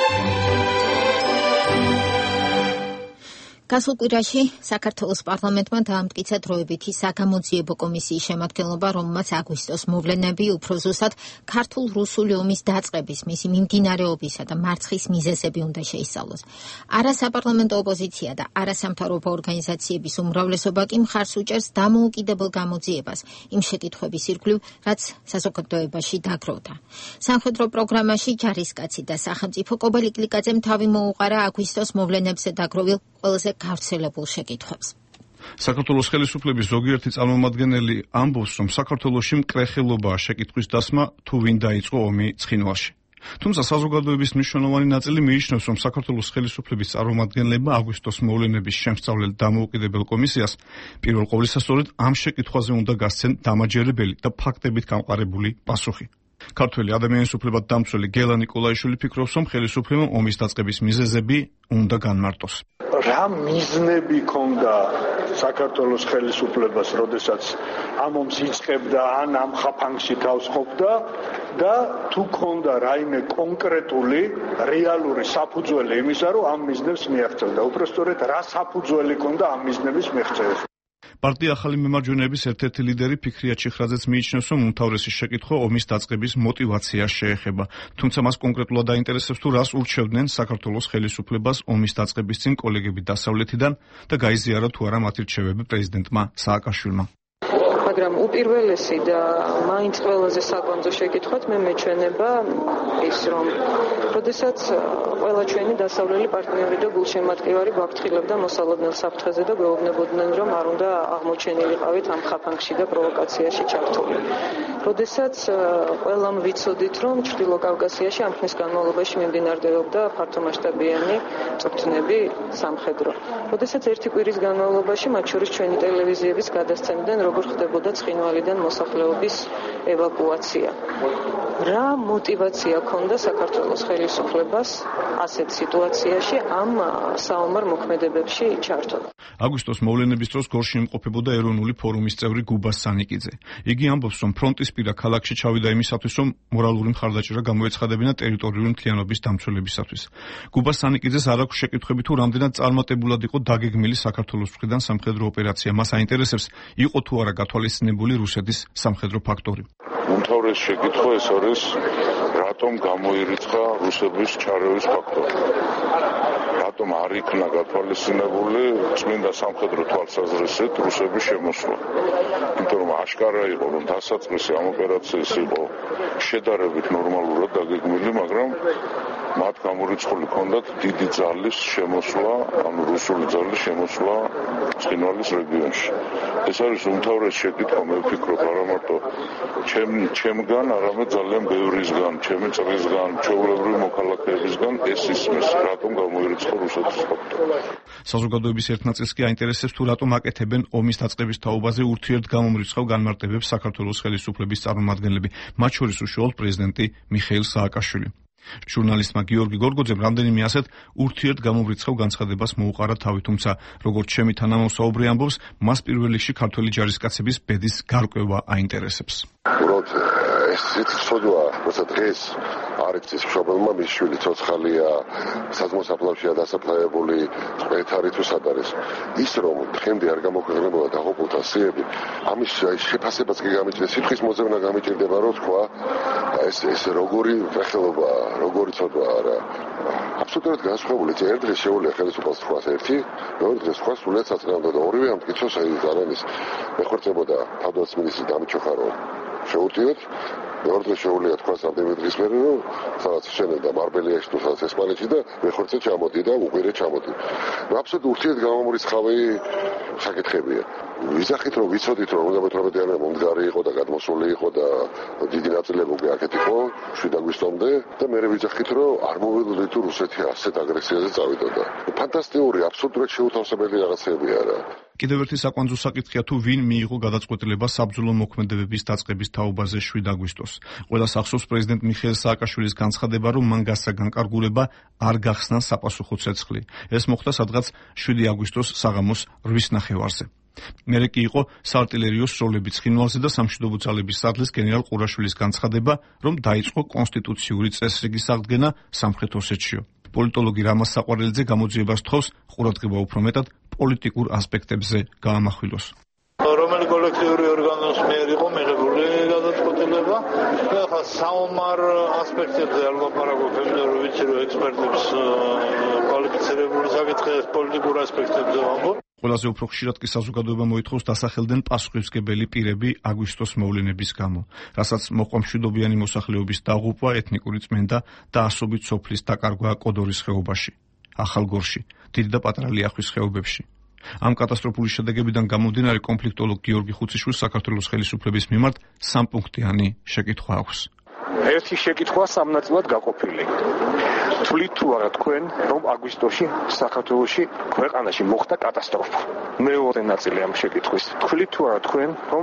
გასულ კვირაში საქართველოს პარლამენტმა დაამტკიცა დროებითი საგამოძიებო კომისიის შემადგენლობა, რომელმაც აგვისტოს მოვლენები უფრო ზუსტად ქართულ-რუსული ომის დაწყების, მისი მიმდინარეობისა და მარცხის მიზეზები უნდა შეისწავლოს. არასაპარლამენტო ოპოზიცია და არასამთავრობო ორგანიზაციების უმრავლესობა კი მხარს უჭერს დამოუკიდებელ გამოძიებას იმ შეკითხვების ირგვლივ, რაც საზოგადოებაში დაგროვდა. სამხედრო პროგრამაში ჯარისკაცი და სახელმწიფო კობელი კლიკაძემ თავი მოუყარა აგვისტოს მოვლენებზე დაგროვილ ყველაზე გავრცელებულ შეკითხვებს. საქართველოს ხელისუფლების ზოგიერთი წარმომადგენელი ამბობს, რომ საქართველოში მკრეხელობაა შეკითხვის დასმა, თუ ვინ დაიწყო ომი ცხინვალში. თუმცა საზოგადოების მნიშვნელოვანი ნაწილი მიიჩნევს, რომ საქართველოს ხელისუფლების წარმომადგენლებმა აგვისტოს მოვლენების შემსწავლელ დამოუკიდებელ კომისიას პირველ ყოვლისა სწორედ ამ შეკითხვაზე უნდა გასცენ დამაჯერებელი და ფაქტებით გამყარებული პასუხი. ქართველი ადამიანის უფლებად დამცველი გელა ნიკოლაიშვილი ფიქრობს, რომ ხელისუფლებამ ომის დაწყების მიზეზები უნდა განმარტოს. რა მიზნები ჰქონდა საქართველოს ხელისუფლებას, როდესაც ამ ომს იწყებდა, ან ამ ხაფანგში თავს ყოფდა და თუ ჰქონდა რაიმე კონკრეტული რეალური საფუძველი იმისა, რომ ამ მიზნებს მიაღწევდა. უпростоრედ რა საფუძველი ჰქონდა ამ მიზნების მიღწევას. პარტია ახალი მემარჯვენეების ერთ-ერთი ლიდერი ფიქრია ჩიხრაძეც მიიჩნევს, რომ უმთავრესი შეკითხვა ომის დაწყების მოტივაციას შეეხება. თუმცა მას კონკრეტულად დაინტერესებს, თუ რას ურჩევდნენ საქართველოს ხელისუფლებას ომის დაწყების წინ კოლეგები დასავლეთიდან და გაიზიარა თუ არა მათი რჩევები პრეზიდენტმა სააკაშვილმა. მაგრამ უპირველესი და მაინც ყველაზე საკონძო შეკითხვად მე მეჩვენება ის, რომ როდესაც ყველა ჩვენი დასავლელი პარტნიორი და გულშემატკივარი გვაფრთხილებდა მოსალოდნელ საფრთხეზე და გვეუბნებოდნენ, რომ არ უნდა აღმოჩენილიყავით ამ ხაფანგში და პროვოკაციაში ჩართული. როდესაც ყველამ ვიცოდით, რომ ჩრდილო კავკასიაში ამ ხნის განმავლობაში მიმდინარეობდა ფართომასშტაბიანი წვრთნები სამხედრო. როდესაც ერთი კვირის განმავლობაში, მათ შორის ჩვენი ტელევიზიების გადასცემდნენ, როგორ ხდებოდა ცხინვალიდან მოსახლეობის ევაკუაცია. რა მოტივაცია ჰქონდა საქართველოს ხელისუფლებას ასეთ სიტუაციაში ამ საომარ მოქმედებებში ჩართვა? აგვისტოს მოვლენების დროს გორში იმყოფებოდა ეროვნული ფორუმის წევრი გუბას სანიკიძე. იგი ამბობს, რომ ფრონტისპირა ქალაქში ჩავიდა იმისათვის, რომ მორალური მხარდაჭერა გამოეცხადებინა ტერიტორიული მთლიანობის დამცველებისათვის. გუბას სანიკიძეს არ აქვს შეკითხვები, თუ რამდენად წარმატებულად იყო დაგეგმილი საქართველოს მხრიდან სამხედრო ოპერაცია. მას აინტერესებს, იყო თუ არა გათვალისწინებული რუსეთის სამხედრო ფაქტორი. უმთავრესი შეკითხვა ეს არის, რატომ გამოირიცხა რუსების ჩარევის ფაქტორი? რატომ არ იქნა გათვალისწინებული წმინდა სამხედრო თვალსაზრისით რუსების შემოსვლა? იმიტომ რომ აშკარა იყო, რომ დასაწყისი ამ ოპერაციის იყო შედარებით ნორმალურად დაგეგმილი, მაგრამ მათ გამორიცხული ჰქონდათ დიდი ძალის შემოსვლა, ანუ რუსული ძალის შემოსვლა ცხინვალის რეგიონში. ეს არის უმთავრესი შეკითხვა, მე ვფიქრობ, არა მარტო ჩემგან, არამედ ძალიან ბევრისგან, ჩემი წრისგან, ჩვეულებრივი მოქალაქეებისგან ეს ისმის, რატომ გამოირიცხა რუსეთის ფაქტორი. საზოგადოების ერთ ნაწილს კი აინტერესებს, თუ რატომ აკეთებენ ომის დაწყების თაობაზე ურთიერთგამომრიცხავ განმარტებებს საქართველოს ხელისუფლების წარმომადგენლები, მათ შორის უშუალოდ პრეზიდენტი მიხეილ სააკაშვილი. ჟურნალისტმა გიორგი გორგოძემ რამდენიმე ასეთ ურთიერთგამომრიცხავ განცხადებას მოუყარა თავი, თუმცა როგორც ჩემი თანამომსაუბრე ამბობს, მას პირველ რიგში ქართველი ჯარისკაცების ბედის გარკვევა აინტერესებს. ეს ცოდვა, როცა დღეს არ იცის მშობელმა მის შვილი ცოცხალია, საძმო საფლავშია დასაფლავებული, ყეთარი თუ სად არის. ის რომ დღემდე არ გამოქვეყნებულა დაღუპულთა სიები, ამის შეფასებაც კი გამიჭირდა, სიტყვის მოძებნა გამიჭირდება, რომ თქვა, ეს როგორი სახელობა, როგორი ცოდვა არა. აბსოლუტურად განსხვავებული. ერთ დღეს შეუძლია ხელისუფალს თქვას ერთი, მეორე დღეს თქვას სულაც აწნავდა და ორივე ამტკიცოს აი ძალანის მეხორცებოდა თავდაცვის მინისტრის დამჩოხარო შეუტიოთ. მეორე დღეს შეუძლია თქვას ამდენი დღის მერე, რომ სადაც შენება მარბელიაში თუ სადაც ესპანეთში და მეხორცე ჩამოდი და უყირე ჩამოდი. აბსოლუტურად ურთიერთგამომრიცხავი საკითხებია. ვიზახით რომ ვიცოდით რომ 18-იანი მომდგარი იყო და გადმოსული იყო და დიდი ნაწილები აქეთ იყო 7 აგვისტომდე და მე ვიზახით რომ არ მოვიდოდი თუ რუსეთი ასეთ აგრესიაზე წავიდოდა. ფანტასტიკური, აბსოლუტურად შეუთავსებელი რაღაცები არა. კიდევ ერთი საკვანძო საკითხია თუ ვინ მიიღო გადაწყვეტილება საბრძოლო მოქმედებების დაწყების თაობაზე 7 აგვისტოს. ყველას ახსოვს პრეზიდენტ მიხეილ სააკაშვილის განცხადება, რომ მან გასცა განკარგულება არ გახსნა საპასუხო ცეცხლი. ეს მოხდა სადღაც 7 აგვისტოს საღამოს 8:30-ზე. მერე კი იყო საარტილერიო სროლები ცხინვალზე და სამშვიდობო ძალების სარდლის გენერალ ყურაშვილის განცხადება, რომ დაიწყო კონსტიტუციური წესრიგის აღდგენა სამხრეთ ოსეთშიო. პოლიტოლოგი რამაზ საყვარელიძე გამოძიებას თხოვს ყურადღება უფრო მეტად პოლიტიკურ ასპექტებზე გაამახვილოს. რომელი კოლექტიური ორგანოს მიერ იყო მიღებული გადაწყვეტილება და ახლა საომარ ასპექტებზე არ ლაპარაკობ, იმიტომ რომ ვიცი რომ ექსპერტებს კვალიფიცირებული საკითხი პოლიტიკურ ასპექტებზე ვამბობ. ყველაზე უფრო ხშირად კი საზოგადოება მოითხოვს დასახელდნენ პასუხისმგებელი პირები აგვისტოს მოვლენების გამო, რასაც მოყვა მშვიდობიანი მოსახლეობის დაღუპვა, ეთნიკური წმენდა და ასობით სოფლის დაკარგვა კოდორის ხეობაში, ახალგორში, დიდი და პატარა ლიახვის ხეობებში. ამ კატასტროფული შედეგებიდან გამომდინარე კონფლიქტოლოგ გიორგი ხუციშვილს საქართველოს ხელისუფლების მიმართ სამპუნქტიანი შეკითხვა აქვს. ერთი შეკითხვა სამნაწილად გაყოფილი. თვლით თუ არა თქვენ, რომ აგვისტოში საქართველოში ქვეყანაში მოხდა კატასტროფა? მეორე ნაწილი ამ შეკითხვის. თვლით თუ არა თქვენ, რომ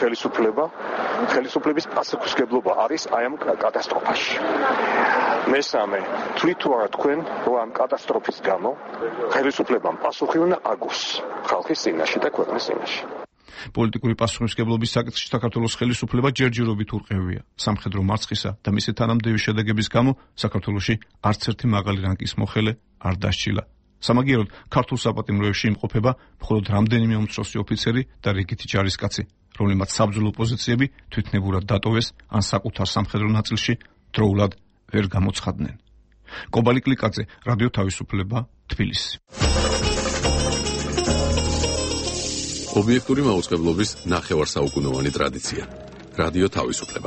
ხელისუფლების პასუხისმგებლობა არის აი ამ კატასტროფაში? მესამე, თვლით თუ არა თქვენ, რომ ამ კატასტროფის გამო ხელისუფლებამ პასუხი უნდა აგოს ხალხის წინაშე და ქვეყნის წინაშე? პოლიტიკური პასუხისმგებლობის საკითხში საქართველოს ხელისუფლება ჯერჯერობით ურყევია. სამხედრო მარცხისა და მისი თანამდებობის შედეგების გამო საქართველოში არც ერთი მაღალი რანგის მოხელე არ დასჯილა. სამაგიეროდ ქართულ საპატიმროებში იმყოფება მხოლოდ რამდენიმე უმცროსი ოფიცერი და რიგითი ჯარისკაცი, რომლებმაც საბრძოლო პოზიციები თვითნებურად დატოვეს ან საკუთარ სამხედრო ნაწილში დროულად ვერ გამოცხადდნენ. კობალი კლიკაძე, რადიო თავისუფლება, თბილისი. ობიექტური მაუწყებლობის ნახევარსაუკუნოვანი ტრადიცია. რადიო თავისუფლება.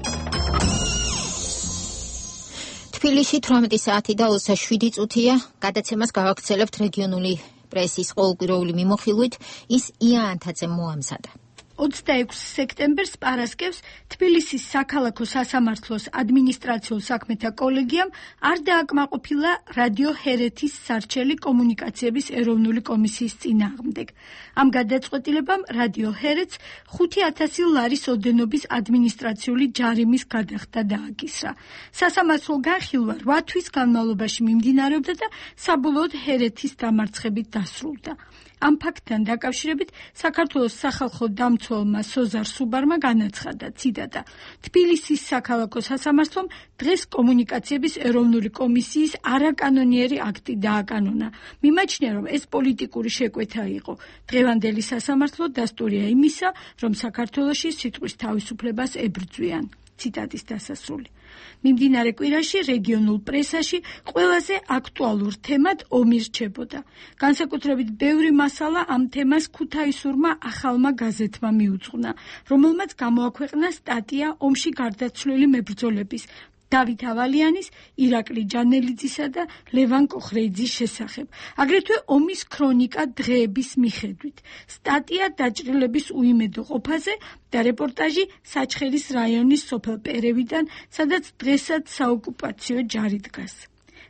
თბილისში 18 საათი და 27 წუთია. გადაცემას გავაგრძელებთ რეგიონული პრესის ყოველკვირეული მიმოხილვით. ის ია ანთაძემ მოამზადა. 26 სექტემბერს პარასკევს თბილისის საქალაქო სასამართლოს ადმინისტრაციულ საქმეთა კოლეგიამ არ დააკმაყოფილა რადიო ჰერეთის სარჩელი კომუნიკაციების ეროვნული კომისიის წინააღმდეგ. ამ გადაწყვეტილებამ რადიო ჰერეთს 5,000 ლარის ოდენობის ადმინისტრაციული ჯარიმის გადახდა დააკისრა. სასამართლო განხილვა 8 თვის განმავლობაში მიმდინარეობდა და საბოლოოდ ჰერეთის დამარცხებით დასრულდა. ამ ფაქტთან დაკავშირებით საქართველოს სახალხო დამცველმა სოზარ სუბარმა განაცხადა, ციტატა: თბილისის საქალაქო სასამართლომ დღეს კომუნიკაციების ეროვნული კომისიის არაკანონიერი აქტი დააკანონა. მიმაჩნია, რომ ეს პოლიტიკური შეკვეთა იყო. დღევანდელი სასამართლო დასტურია იმისა, რომ საქართველოში სიტყვის თავისუფლებას ებრძვიან. ციტატის დასასრული. მიმდინარე კვირაში რეგიონულ პრესაში ყველაზე აქტუალურ თემად ომი რჩებოდა. განსაკუთრებით ბევრი მასალა ამ თემას ქუთაისურმა ახალმა გაზეთმა მიუძღვნა, რომელმაც გამოაქვეყნა სტატია ომში გარდაცვლილი მებრძოლების დავით ავალიანის, ირაკლი ჯანელიძისა და ლევან კოხრეიძის შესახებ. აგრეთვე ომის ქრონიკა დღეების მიხედვით. სტატია დაჭრილების უიმედო ყოფაზე და რეპორტაჟი საჩხერის რაიონის სოფელ პერევიდან, სადაც დღესაც საოკუპაციო ჯარი დგას.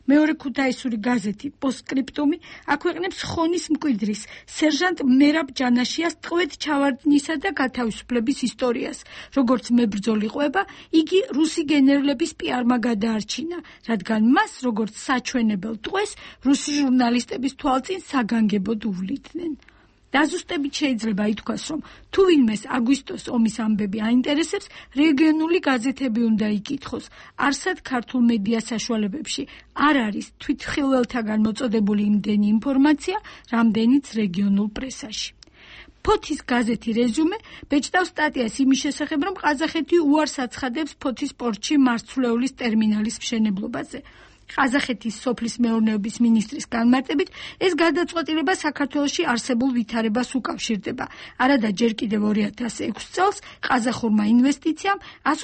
მეორე ქუთაისური გაზეთი პოსტსკრიპტუმი აქვეყნებს ხონის მკვიდრის სერჟანტ მერაბ ჯანაშიას ტყვედ ჩავარდნისა და გათავისუფლების ისტორიას. როგორც მებრძოლი ყვება, იგი რუსი გენერლების პიარმა გადაარჩინა, რადგან მას, როგორც საჩვენებელ ტყვეს, რუსი ჟურნალისტების თვალწინ საგანგებოდ უვლიდნენ. დაზუსტებით შეიძლება ითქვას, რომ თუ ვინმეს აგვისტოს ომის ამბები აინტერესებს, რეგიონული გაზეთები უნდა იკითხოს. არსად ქართულ მედია საშუალებებში არ არის თვითმხილველთაგან მოწოდებული იმდენი ინფორმაცია, რამდენიც რეგიონულ პრესაში. ფოთის გაზეთი რეზუმე ბეჭდავს სტატიას იმის შესახებ, რომ ყაზახეთი უარს აცხადებს ფოთის პორტში მარცვლეულის ტერმინალის მშენებლობაზე. ყაზახეთის სოფლის მეურნეობის მინისტრის განმარტებით, ეს გადაწყვეტილება საქართველოში არსებულ ვითარებას უკავშირდება. არადა ჯერ კიდევ 2006 წელს ყაზახურმა ინვესტიციამ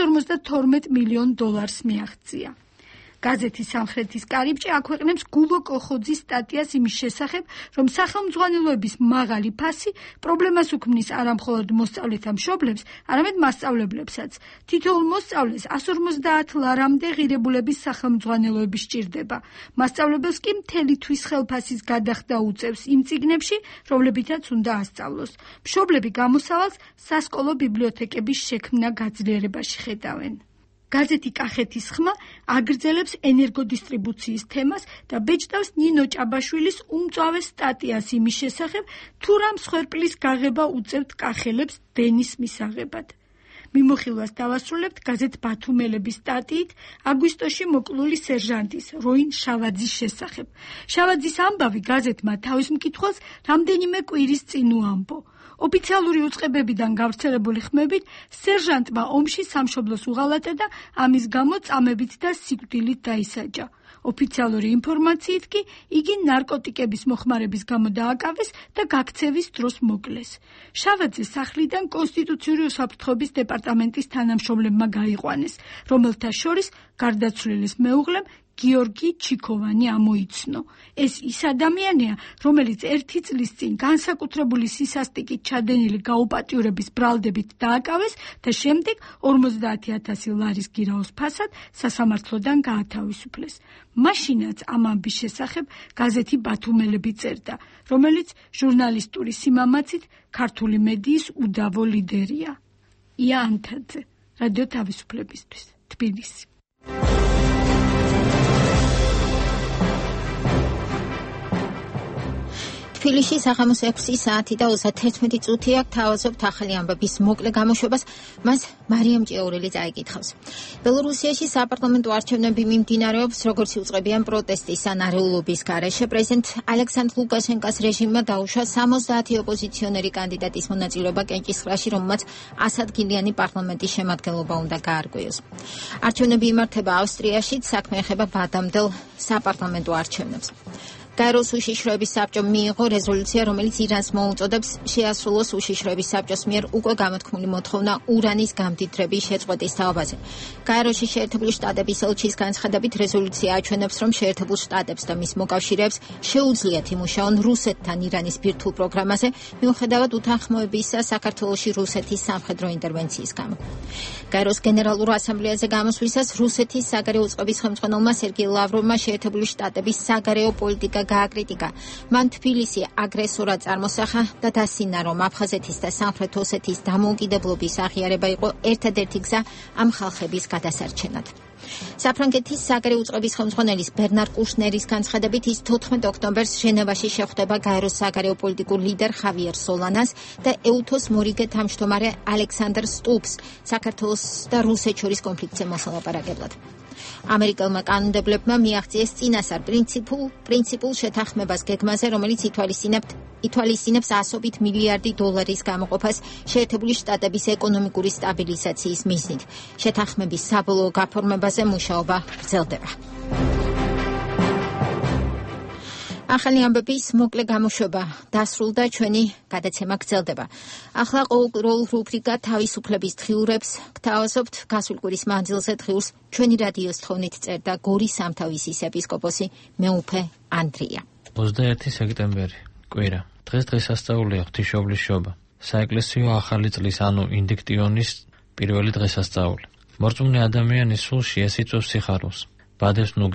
$152 მილიონ მიაღწია. გაზეთი სამხრეთის კარიბჭე აქვეყნებს გულო კოხოძის სტატიას იმის შესახებ, რომ სახელმძღვანელოების მაღალი ფასი პრობლემას უქმნის არა მხოლოდ მოსწავლეთა მშობლებს, არამედ მასწავლებლებსაც. თითოეულ მოსწავლეს 150 ლარამდე ღირებულების სახელმძღვანელოები სჭირდება. მასწავლებელს კი მთელი თვის ხელფასის გადახდა უწევს იმ წიგნებში, რომლებითაც უნდა ასწავლოს. მშობლები გამოსავალს სასკოლო ბიბლიოთეკების შექმნა გაძლიერებაში ხედავენ. გაზეთი კახეთის ხმა აგრძელებს ენერგოდისტრიბუციის თემას და ბეჭდავს ნინო ჭაბაშვილის უმწვავე სტატიას იმის შესახებ, თუ რამ მსხვერპლის გაღება უწევთ კახელებს დენის მისაღებად. მიმოხილვას დავასრულებთ გაზეთ ბათუმელების სტატიით აგვისტოში მოკლული სერჟანტის როინ შავაძის შესახებ. შავაძის ამბავი გაზეთმა თავის მკითხველს რამდენიმე კვირის წინ უამბო. ოფიციალური უწყებებიდან გავრცელებული ხმებით, სერჟანტმა ომში სამშობლოს უღალატა და ამის გამო წამებით და სიკვდილით დაისაჯა. ოფიციალური ინფორმაციით კი იგი ნარკოტიკების მოხმარების გამო დააკავეს და გაქცევის დროს მოკლეს. შავაძეს სახლიდან კონსტიტუციური უსაფრთხოების დეპარტამენტის თანამშრომლებმა გაიყვანეს, რომელთა შორის გარდაცვლილის მეუღლემ გიორგი ჩიქოვანი ამოიცნო. ეს ის ადამიანია, რომელიც 1 წლის წინ განსაკუთრებული სისასტიკით ჩადენილი გაუპატიურების ბრალდებით დააკავეს და შემდეგ 50,000 ლარის გირაოს ფასად სასამართლოდან გაათავისუფლეს. მაშინაც ამ ამბის შესახებ გაზეთი ბათუმელები წერდა, რომელიც ჟურნალისტური სიმამაცით ქართული მედიის უდავო ლიდერია. ია ანთაძე, რადიო თავისუფლებისთვის, თბილისი. თბილისში საღამოს 6 საათი და 31 წუთი აქვს. თავაზობთ ახალი ამბების მოკლე გამოშვებას, მას მარიამ ჭიაურელი წაიკითხავს. ბელორუსიაში საპარლამენტო არჩევნები მიმდინარეობს, როგორც იუწყებიან პროტესტის ან არეულობის გარეშე. პრეზიდენტ ალექსანდრ ლუკაშენკოს რეჟიმმა დაუშვა 60 ოპოზიციონერი კანდიდატის მონაწილეობა კენჭისყრაში, რომელმაც 100 ადგილიანი პარლამენტის შემადგენლობა უნდა გაარკვიოს. არჩევნები იმართება ავსტრიაში, საქმე ეხება ბადამდელ საპარლამენტო არჩევნებს. გაეროს უშიშროების საბჭომ მიიღო რეზოლუცია, რომელიც ირანს მოუწოდებს შეასრულოს უშიშროების საბჭოს მიერ უკვე გამოთქმული მოთხოვნა ურანის გამდიდრების შეწყვეტის თაობაზე. გაეროში შეერთებული შტატების ელჩის განცხადებით რეზოლუცია აჩვენებს, რომ შეერთებულ შტატებს და მის მოკავშირეებს შეუძლიათ იმუშაონ რუსეთთან ირანის ბირთვულ პროგრამაზე, მიუხედავად უთანხმოებისა საქართველოში რუსეთის სამხედრო ინტერვენციის გამო. გაეროს გენერალურ ასამბლეაზე გამოსვლისას რუსეთის საგარეო წყობის ხელმძღვანელმა სერგეი ლავროვმა შეერთებული შტატების საგარეო პოლიტიკა გააკრიტიკა. მან თბილისი აგრესორად წარმოსახა და დასინა, რომ აფხაზეთის და სამხრეთ ოსეთის დამოუკიდებლობის აღიარება იყო ერთადერთი გზა ამ ხალხების გადასარჩენად. საფრანგეთის საგარეო წყობის ხელმძღვანელის ბერნარ კუშნერის განცხადებით, ის 14 ოქტომბერს ჟენევაში შეხვდება გაეროს საგარეო პოლიტიკურ ლიდერ ხავიერ სოლანას და ეუთოს მორიგე თავმჯდომარე ალექსანდრ სტუბს საქართველოს და რუსეთს შორის კონფლიქტზე მოსალაპარაკებლად. ამერიკელმა კანონმდებლებმა მიაღწიეს წინასწარ პრინციპულ შეთანხმებას გეგმაზე, რომელიც ითვალისწინებს $100 მილიარდი გამოყოფას შეერთებული შტატების ეკონომიკური სტაბილიზაციის მიზნით. შეთანხმების საბოლოო გაფორმებაზე მუშაობა გრძელდება. ახალი ამბების მოკლე გამოშვება დასრულდა, ჩვენი გადაცემა გრძელდება. ახლა ყოველდღიურ რუბრიკა თავისუფლების დღიურებს გთავაზობთ. გასული კვირის მანძილზე დღიურს ჩვენი რადიოს თხოვნით წერდა გორის სამთავისის ეპისკოპოსი მეუფე ანდრია. 21 სექტემბერი, კვირა. დღეს დღესასწაულია ღვთისმშობლის შობა. საეკლესიო ახალი წლის, ანუ ინდიქტიონის პირველი დღესასწაული. მორწმუნე ადამიანის სულში ეს იწვევს სიხარულს, ბადებს ნუგეს,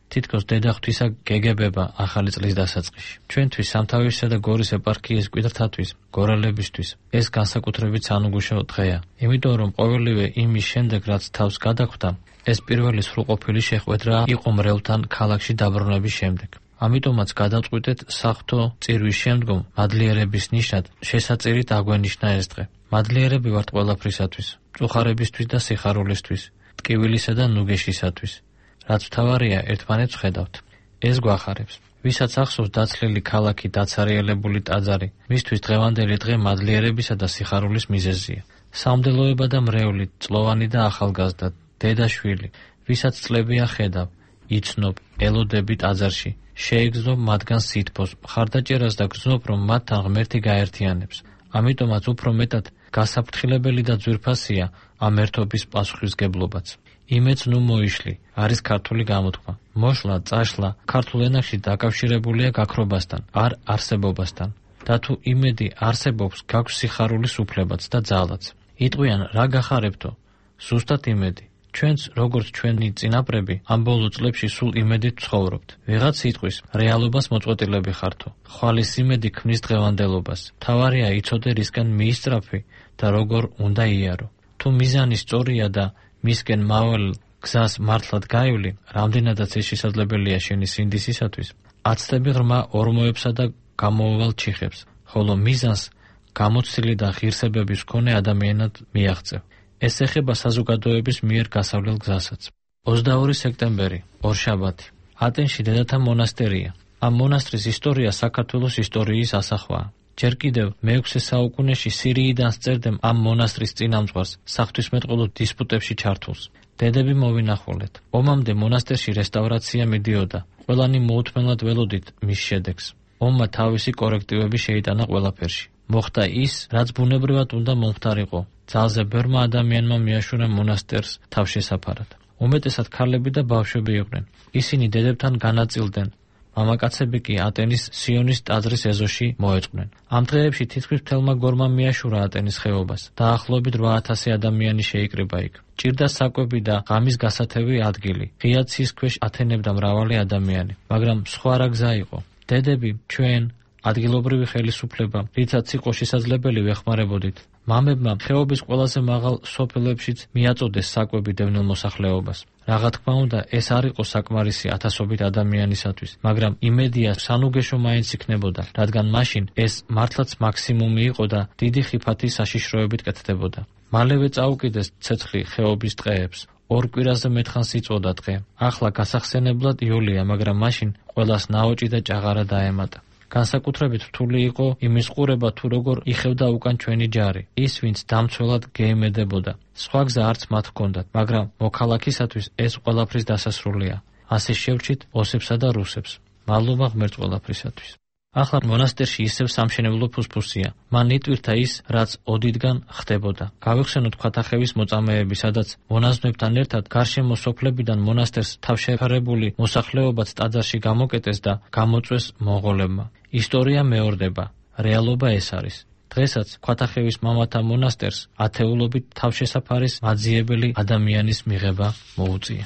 თითქოს დედა ღვთისა გეგებება ახალი წლის დასაწყისში. ჩვენთვის სამთავისისა და გორის ეპარქიის მკვიდრთათვის, გორელებისთვის ეს განსაკუთრებით სანუგუშო დღეა. იმიტომ რომ ყოველივე იმის შემდეგ, რაც თავს გადახვდა, ეს პირველი სრულყოფილი შეხვედრა იყო მრევლთან ქალაქში დაბრუნების შემდეგ. ამიტომაც გადავწყვიტეთ საღვთო წირვის შემდგომ მადლიერების ნიშნად შესაწირით აგვენიშნა ეს დღე. მადლიერები ვართ ყველაფრისათვის, მწუხარებისთვის და სიხარულისთვის, ტკივილისა და ნუგეშისათვის. რაც მთავარია, ერთმანეთს ხედავთ. ეს გვახარებს. ვისაც ახსოვს დაცლილი ქალაქი, დაცარიელებული ტაძარი, მისთვის დღევანდელი დღე მადლიერებისა და სიხარულის მიზეზია. სამდელოება და მრევლი, წლოვანი და ახალგაზრდა, დედა-შვილი, ვისაც წლებია ხედავ, იცნობ, ელოდები ტაძარში, შეეგრძნობ მათგან სითბოს, მხარდაჭერას და გრძნობ, რომ მათთან ღმერთი გაერთიანებს. ამიტომაც უფრო მეტად გასაფრთხილებელი და ძვირფასია ამ ერთობის პასუხისგებლობაც. იმეც ნუ მოიშლი, არის ქართული გამოთქმა. მოშლა, წაშლა, ქართულ ენაში დაკავშირებულია გაქრობასთან, არ არსებობასთან. და თუ იმედი არსებობს, გაქვს სიხარულის უფლებაც და ძალაც. იტყვიან, რა გახარებთო? ზუსტად იმედი. ჩვენც, როგორც ჩვენი წინაპრები, ამ ბოლო წლებში სულ იმედით ცხოვრობთ. ვიღაც იტყვის, რეალობას მოწყვეტილები ხართო. ხვალის იმედი ქმნის დღევანდელობას. მთავარია იცოდე რისკენ მიისწრაფი და როგორ უნდა იარო. თუ მიზანი სწორია და მისკენ მავალ გზას მართლად გაივლი, რამდენადაც ეს შესაძლებელია შენი სინდისისათვის, აცდები ღრმა ორმოებსა და გამოვავალ ჩიხებს, ხოლო მიზანს გამოცდილი და ღირსებების მქონე ადამიანად მიაღწევ. ეს ეხება საზოგადოების მიერ გასავლელ გზასაც. 22 სექტემბერი, ორშაბათი. ატენში დედათა მონასტერია. ამ მონასტრის ისტორია საქართველოს ისტორიის ასახვაა. ჯერ კიდევ მე-6 საუკუნეში სირიიდან სწერდემ ამ მონასტრის წინამძღვარს საღვთისმეტყველო დისპუტებში ჩართულს. დედები მოვინახულეთ. ომამდე მონასტერში რესტავრაცია მიდიოდა. ყველანი მოუთმენლად ველოდით მის შედეგს. ომმა თავისი კორექტივები შეიტანა ყველაფერში. მოხდა ის, რაც ბუნებრივად უნდა მომხდარიყო. ძალზე ბევრმა ადამიანმა მიაშურა მონასტერს თავშესაფარად. უმეტესად ქალები და ბავშვები იყვნენ. ისინი დედებთან განაწილდნენ. მამაკაცები კი ატენის სიონის ტაძრის ეზოში მოეწყდნენ. ამ დღეებში თითქმის მთელმა გორმა მიაშურა ატენის ხეობას. დაახლოებით 8000 ადამიანი შეიკრიბა იქ. ჭირდა საკვები და ღამის გასათევი ადგილი. ღია ცის ქვეშ ათენებდა მრავალი ადამიანი, მაგრამ სხვა რა გზა იყო. დედები, ჩვენ, ადგილობრივი ხელისუფლება, რითაც იყო შესაძლებელი ვეხმარებოდით. მამებმა ხეობის ყველაზე მაღალ სოფელებშიც მიაწოდეს საკვები დევნილ მოსახლეობას. რაღა თქმა უნდა, ეს არ იყო საკმარისი ათასობით ადამიანისათვის, მაგრამ იმედია სანუგეშო მაინც იქნებოდა, რადგან მაშინ ეს მართლაც მაქსიმუმი იყო და დიდი ხიფათი საშიშროებით კეთდებოდა. მალევე წაუკიდეს ცეცხლი ხეობის ტყეებს. 2 კვირაზე მეტხანს იწოდა დღე. ახლა გასახსენებლად იოლია, მაგრამ მაშინ ყველას ნაოჭი და ჭაღარა დაემატა. განსაკუთრებით რთული იყო იმის ყურება, თუ როგორ იხევდა უკან ჩვენი ჯარი, ის ვინც დამცველად გეიმედებოდა. სხვა გზა არც მათ ჰქონდათ, მაგრამ მოქალაქისათვის ეს ყველაფრის დასასრულია. ასე შევჩით ოსებსა და რუსებს. მადლობა ღმერთს ყველაფრისათვის. ახლა მონასტერში ისევ სამშენებლო ფუსფუსია. მან იტვირთა ის, რაც ოდითგან ხდებოდა. გავიხსენოთ ქვათახევის მოწამეები, სადაც მონაზვნებთან ერთად გარშემო სოფლებიდან მონასტერს თავშეფარებული მოსახლეობაც ტაძარში გამოკეტეს და გამოწვეს მონღოლებმა. ისტორია მეორდება, რეალობა ეს არის. დღესაც ქვათახევის მამათა მონასტერს ათეულობით თავშესაფარის მაძიებელი ადამიანის მიღება მოუწია.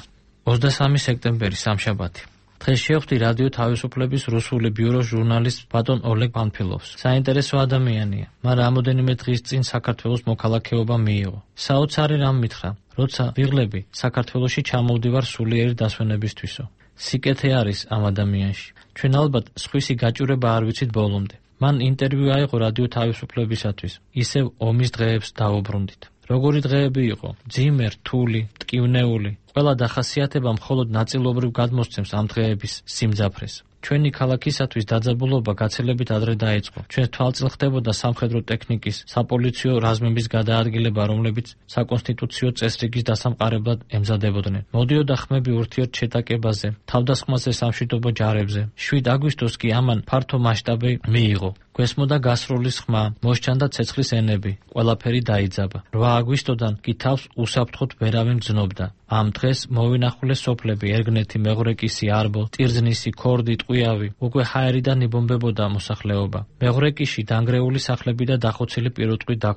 23 სექტემბერი, სამშაბათი. დღეს შევხვდი რადიო თავისუფლების რუსული ბიუროს ჟურნალისტ ბატონ ოლეგ პანფილოვს. საინტერესო ადამიანია. მან რამოდენიმე დღის წინ საქართველოს მოქალაქეობა მიიღო. საოცარი რამ მითხრა, როცა ვიღლები საქართველოში ჩამოვდივარ სულიერი დასვენებისთვისო. სიკეთე არის ამ ადამიანში. ჩვენ ალბათ სხვისი გაჭირება არ ვიცით ბოლომდე. მან ინტერვიუ აიღო რადიო თავისუფლებისათვის. ისევ ომის დღეებს დაუბრუნდით. როგორი დღეები იყო? ძიმე, რთული, ტკივნეული. ყველა დახასიათება მხოლოდ ნაწილობრივ გადმოსცემს ამ დღეების სიმძაფრეს. ჩვენი ქალაქისათვის დაძაბულობა გაცილებით ადრე დაიწყო. ჩვენ თვალწილ ხდებოდა სამხედრო ტექნიკის, საპოლიციო რაზმების გადაადგილება, რომლებიც საკონსტიტუციო წესრიგის დასამყარებლად ემზადებოდნენ. მოდიოდა ხმები ურთიერთ შეტაკებაზე, თავდასხმაზე სამშვიდობო ჯარებზე. 7 აგვისტოს კი ამან ფართო მასშტაბი მიიღო. გვესმოდა გასროლის ხმა, მოსჩანდა ცეცხლის ენები, ყველაფერი დაიძაბა. 8 აგვისტოდან კი თავს უსაფრთხოდ ვერავინ გრძნობდა. ამ დღეს მოვინახულე სოფლები, ერგნეთი, მეღრეკისი, არბო, ტირზნისი, ქორდი, ტყვიავი, უკვე ჰაერიდან იბომბებოდა მოსახლეობა. მეღრეკიში დანგრეული სახლები და დახოცილი პირუტყვი დახვდა.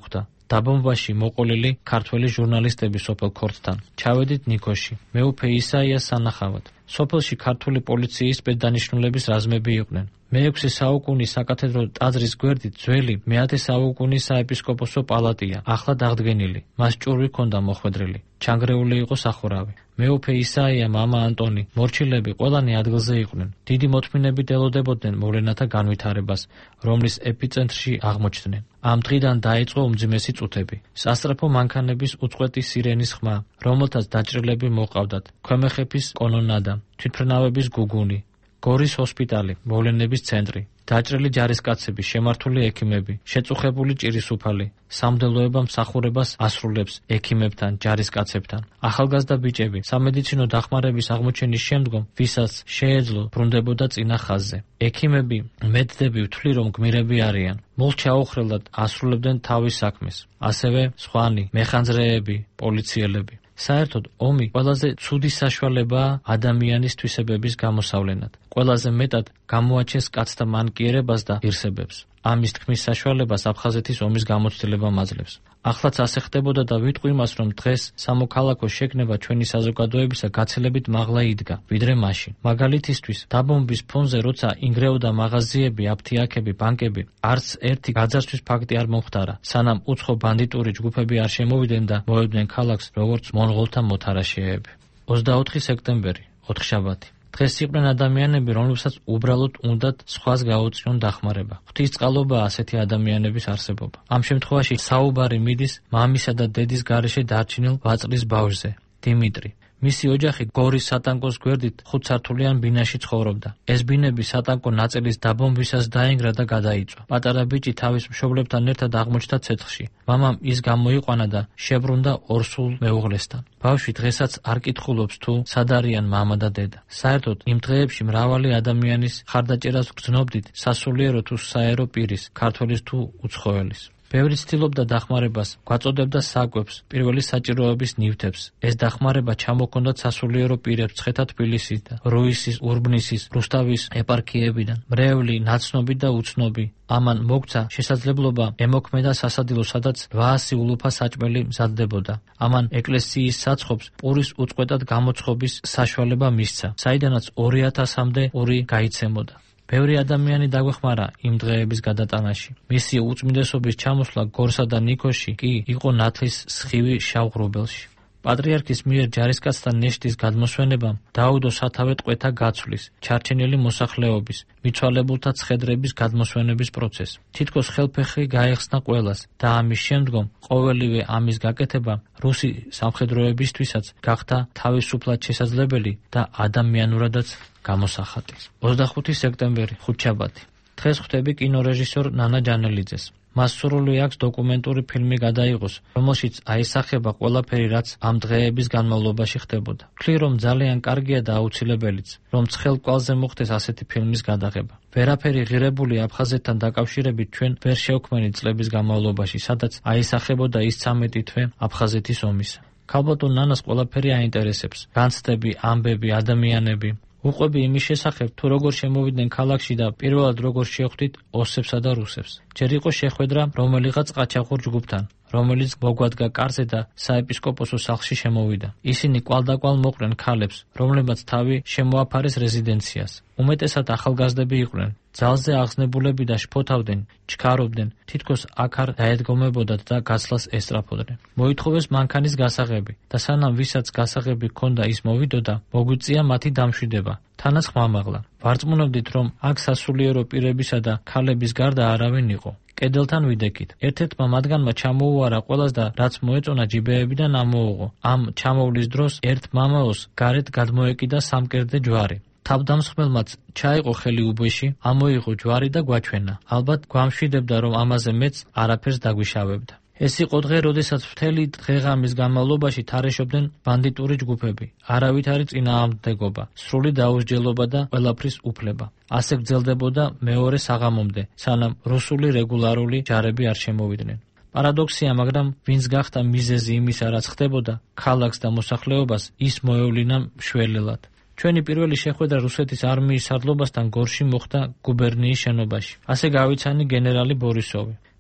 დაბომბვაში მოყოლილი ქართველი ჟურნალისტები სოფელ ქორდთან. ჩავედით ნიქოში. მეუფე ისაიას სანახავად. სოფელში ქართული პოლიციის სპეცდანიშნულების რაზმები იყვნენ. მე-6 საუკუნის საკათედრო ტაძრის გვერდით ძველი მე-10 საუკუნის საეპისკოპოსო პალატია, ახლა დაღდგენილი. მას ჭურვი ჰქონდა მოხვედრილი. ჩანგრეული იყო სახურავი. მეუფე ისაია, მამა ანტონი, მორჩილები ყველანი ადგილზე იყვნენ. დიდი მოთმინებით ელოდებოდნენ მოვლენათა განვითარებას, რომლის ეპიცენტრში აღმოჩნდნენ. ამ დღიდან დაიწყო უმძიმესი წუთები. სასწრაფო მანქანების უწყვეტი სირენის ხმა, რომელთაც დაჭრილები მოყავდათ, ქვემეხეთის კანონადა, თვითმფრინავების გუგუნი, გორის ჰოსპიტალი, მოვლენების ცენტრი, დაჭრილი ჯარისკაცები, შემართული ექიმები, შეწუხებული ჭირისუფალი, სამდელოება მსახურებას ასრულებს ექიმებთან, ჯარისკაცებთან. ახალგაზრდა ბიჭები, სამედიცინო დახმარების აღმოჩენის შემდგომ, ვისაც შეეძლო, ბრუნდებოდა წინა ხაზზე. ექიმები, მედდები ვთვლი, რომ გმირები არიან. მოლჩაოხრელად ასრულებდნენ თავის საქმეს. ასევე სხვანი, მეხანძრეები, პოლიციელები. საერთოდ ომი ყველაზე ცუდი საშუალებაა ადამიანის თვისებების გამოსავლენად. ყველაზე მეტად გამოაჩენს კაცთა მანკიერებას და ღირსებებს. ამის თქმის საშუალებას აფხაზეთის ომის გამოცდილება მაძლევს. ახლაც ასე ხდებოდა და ვიტყვი იმას, რომ დღეს სამოქალაქო შექმნება ჩვენი საზოგადოებისა გაცილებით მაღლა იდგა, ვიდრე მაშინ. მაგალითისთვის, დაბომბვის ფონზე როცა ინგრეოდა მაღაზიები, აფთიაქები, ბანკები, არც ერთი გაძარცვის ფაქტი არ მომხდარა, სანამ უცხო ბანდიტური ჯგუფები არ შემოვიდნენ და მოედნენ ქალაქს, როგორც მონღოლთა მოთარაშეები. 24 სექტემბერი, ოთხშაბათი. დღეს იყვნენ ადამიანები, რომლებსაც უბრალოდ უნდათ სხვას გაუწიონ დახმარება. ღვთისწყალობაა ასეთი ადამიანების არსებობა. ამ შემთხვევაში საუბარი მიდის მამისა და დედის გარეშე დარჩენილ ვაწლის ბავშვზე, დიმიტრი. მისი ოჯახი გორის სატანკოს გვერდით 5-სართულიან ბინაში ცხოვრობდა. ეს ბინები სატანკო ნაწილის დაბომბვისას დაინგრა და გადაიწვა. პატარა ბიჭი თავის მშობლებთან ერთად აღმოჩნდა ცეცხლში. მამამ ის გამოიყვანა და შებრუნდა ორსულ მეუღლესთან. ბავშვი დღესაც არ კითხულობს თუ სად არიან მამა და დედა. საერთოდ იმ დღეებში მრავალი ადამიანის ხარდაჭერას გრძნობდით სასულიერო თუ საერო პირის, ქართველის თუ უცხოელის. ბევრი ცდილობდა დახმარებას, გვაწოდებდა საკვებს, პირველი საჭიროების ნივთებს. ეს დახმარება ჩამოჰქონდათ სასულიერო პირებს ცხეთა თბილისის და რუისის, ურბნისის, რუსთავის ეპარქიებიდან. მრევლი, ნაცნობი და უცნობი. ამან მოგცა შესაძლებლობა ემოქმედა სასადილო, სადაც 800 ულუფა საჭმელი მზადდებოდა. ამან ეკლესიის საცხობს პურის უწყვეტად გამოცხობის საშუალება მისცა, საიდანაც 2000-მდე პური გაიცემოდა. ბევრი ადამიანი დაგვეხმარა იმ დღეების გადატანაში. მისი უწმინდესობის ჩამოსვლა გორსა და ნიქოში კი იყო ნათლის სხივი შავ ღრუბელში. პატრიარქის მიერ ჯარისკაცთა ნეშტის გადმოსვენებამ დაუდო სათავე ტყვეთა გაცვლის, ჩარჩენილი მოსახლეობის, მიცვალებულთა ცხედრების გადმოსვენების პროცესი. თითქოს ხელფეხი გაეხსნა ყველას და ამის შემდგომ ყოველივე ამის გაკეთება რუსი სამხედროებისთვისაც გახდა თავისუფლად შესაძლებელი და ადამიანურადაც გამოსახატი. 25 სექტემბერი, ხუთშაბათი. დღეს ხვდები კინორეჟისორ ნანა ჯანელიძეს. მას სურვილი აქვს დოკუმენტური ფილმი გადაიღოს, რომელშიც აისახება ყველაფერი, რაც ამ დღეების განმავლობაში ხდებოდა. ვთვლი, რომ ძალიან კარგია და აუცილებელიც, რომ ცხელ კვალზე მოხდეს ასეთი ფილმის გადაღება. ვერაფერი ღირებული აფხაზეთთან დაკავშირებით ჩვენ ვერ შევქმნით წლების განმავლობაში, სადაც აისახებოდა ის 13 თვე აფხაზეთის ომისა. ქალბატონ ნანას ყველაფერი აინტერესებს: განცდები, ამბები, ადამიანები. უყვები იმის შესახებ, თუ როგორ შემოვიდნენ ქალაქში და პირველად როგორ შეხვდით ოსებსა და რუსებს. ჯერ იყო შეხვედრა რომელიღაც ყაჩაღურ ჯგუფთან, რომელიც მოგვადგა კარზე და საეპისკოპოსო სახლში შემოვიდა. ისინი კვალდაკვალ მოყრენ ქალებს, რომლებმაც თავი შემოაფარეს რეზიდენციას. უმეტესად ახალგაზრდები იყვნენ. ძალზე აღზნებულები და შფოთავდნენ, ჩქარობდნენ, თითქოს აქ არ დაედგომებოდათ და გაცლას ესწრაფოდნენ. მოითხოვეს მანქანის გასაღები და სანამ ვისაც გასაღები ჰქონდა ის მოვიდოდა, მოგვიწია მათი დამშვიდება. თანაც ხმამაღლა. ვარწმუნებდით, რომ აქ სასულიერო პირებისა და ქალების გარდა არავინ იყო. კედელთან ვიდექით. ერთ-ერთმა მათგანმა ჩამოუარა ყველას და რაც მოეწონა ჯიბეებიდან ამოუღო. ამ ჩამოვლის დროს ერთ მამაოს გარეთ გადმოეკიდა სამკერდე ჯვარი. თავდამსხმელმაც ჩაიყო ხელი უბეში, ამოიღო ჯვარი და გვაჩვენა. ალბათ გვამშვიდებდა, რომ ამაზე მეც არაფერს დაგვიშავებდა. ეს იყო დღე, როდესაც მთელი დღეღამის განმავლობაში თარეშობდნენ ბანდიტური ჯგუფები. არავითარი წინააღმდეგობა, სრული დაუსჯელობა და ყველაფრის უფლება. ასე გრძელდებოდა მეორე საღამომდე, სანამ რუსული რეგულარული ჯარები არ შემოვიდნენ. პარადოქსია, მაგრამ ვინც გახდა მიზეზი იმისა, რაც ხდებოდა, ქალაქს და მოსახლეობას ის მოევლინა მშველელად. ჩვენი პირველი შეხვედრა რუსეთის არმიის სარდლობასთან გორში მოხდა გუბერნიის შენობაში. ასე გავიცანი გენერალი ბორისოვი.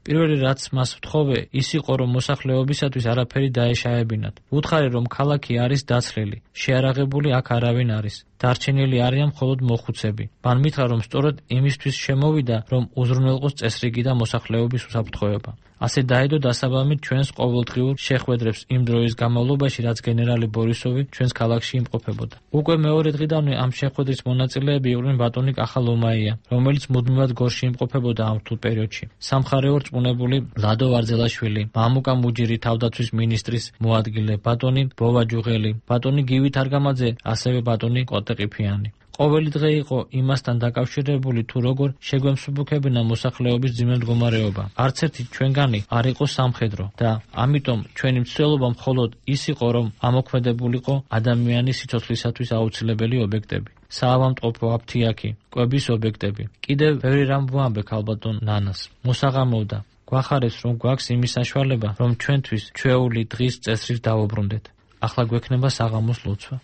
პირველი რაც მას ვთხოვე, ის იყო, რომ მოსახლეობისათვის არაფერი დაეშაებინათ. ვუთხარი, რომ ქალაქი არის დაცლილი, შეარაღებული აქ არავინ არის. დარჩენილი არიან მხოლოდ მოხუცები. მან მითხრა, რომ სწორედ იმისთვის შემოვიდა, რომ უზრუნველყოს წესრიგი და მოსახლეობის უსაფრთხოება. ასე დაედო დასაბამით ჩვენს ყოველდღიურ შეხვედრებს იმ დროის განმავლობაში, რაც გენერალი ბორისოვი ჩვენს ქალაქში იმყოფებოდა. უკვე მეორე დღიდანვე ამ შეხვედრის მონაწილეები იყვნენ ბატონი კახალომაია, რომელიც მუდმივად გორში იმყოფებოდა ამ რთულ პერიოდში. სამხარეო რწმუნებული ლადო ვარძელაშვილი, მამუკა მუჯირი თავდაცვის მინისტრის მოადგილე, ბატონი ბოვა ჯუღელი, ბატონი გივი თარგამაძე, ასევე ბატონი კოტეყიფიანი. ყოველი დღე იყო იმასთან დაკავშირებული, თუ როგორ შეგვემსუბუქებინა მოსახლეობის ძიმე მდგომარეობა. არც ერთი ჩვენგანი არ იყო სამხედრო და ამიტომ ჩვენი მცდელობა მხოლოდ ის იყო, რომ ამოქმედებულიყო ადამიანის სიცოცხლისათვის აუცილებელი ობიექტები. საავადმყოფო აფთიაქი, კვების ობიექტები. კიდევ ბევრი რამ ვამბობ ალბათონ ნანას. მოსაღამოვდა. გვახარებს, რომ გვაქვს იმის საშუალება, რომ ჩვენთვის ჩვეული დღის წესრიგს დავუბრუნდეთ. ახლა გვექნება საღამოს ლოცვა.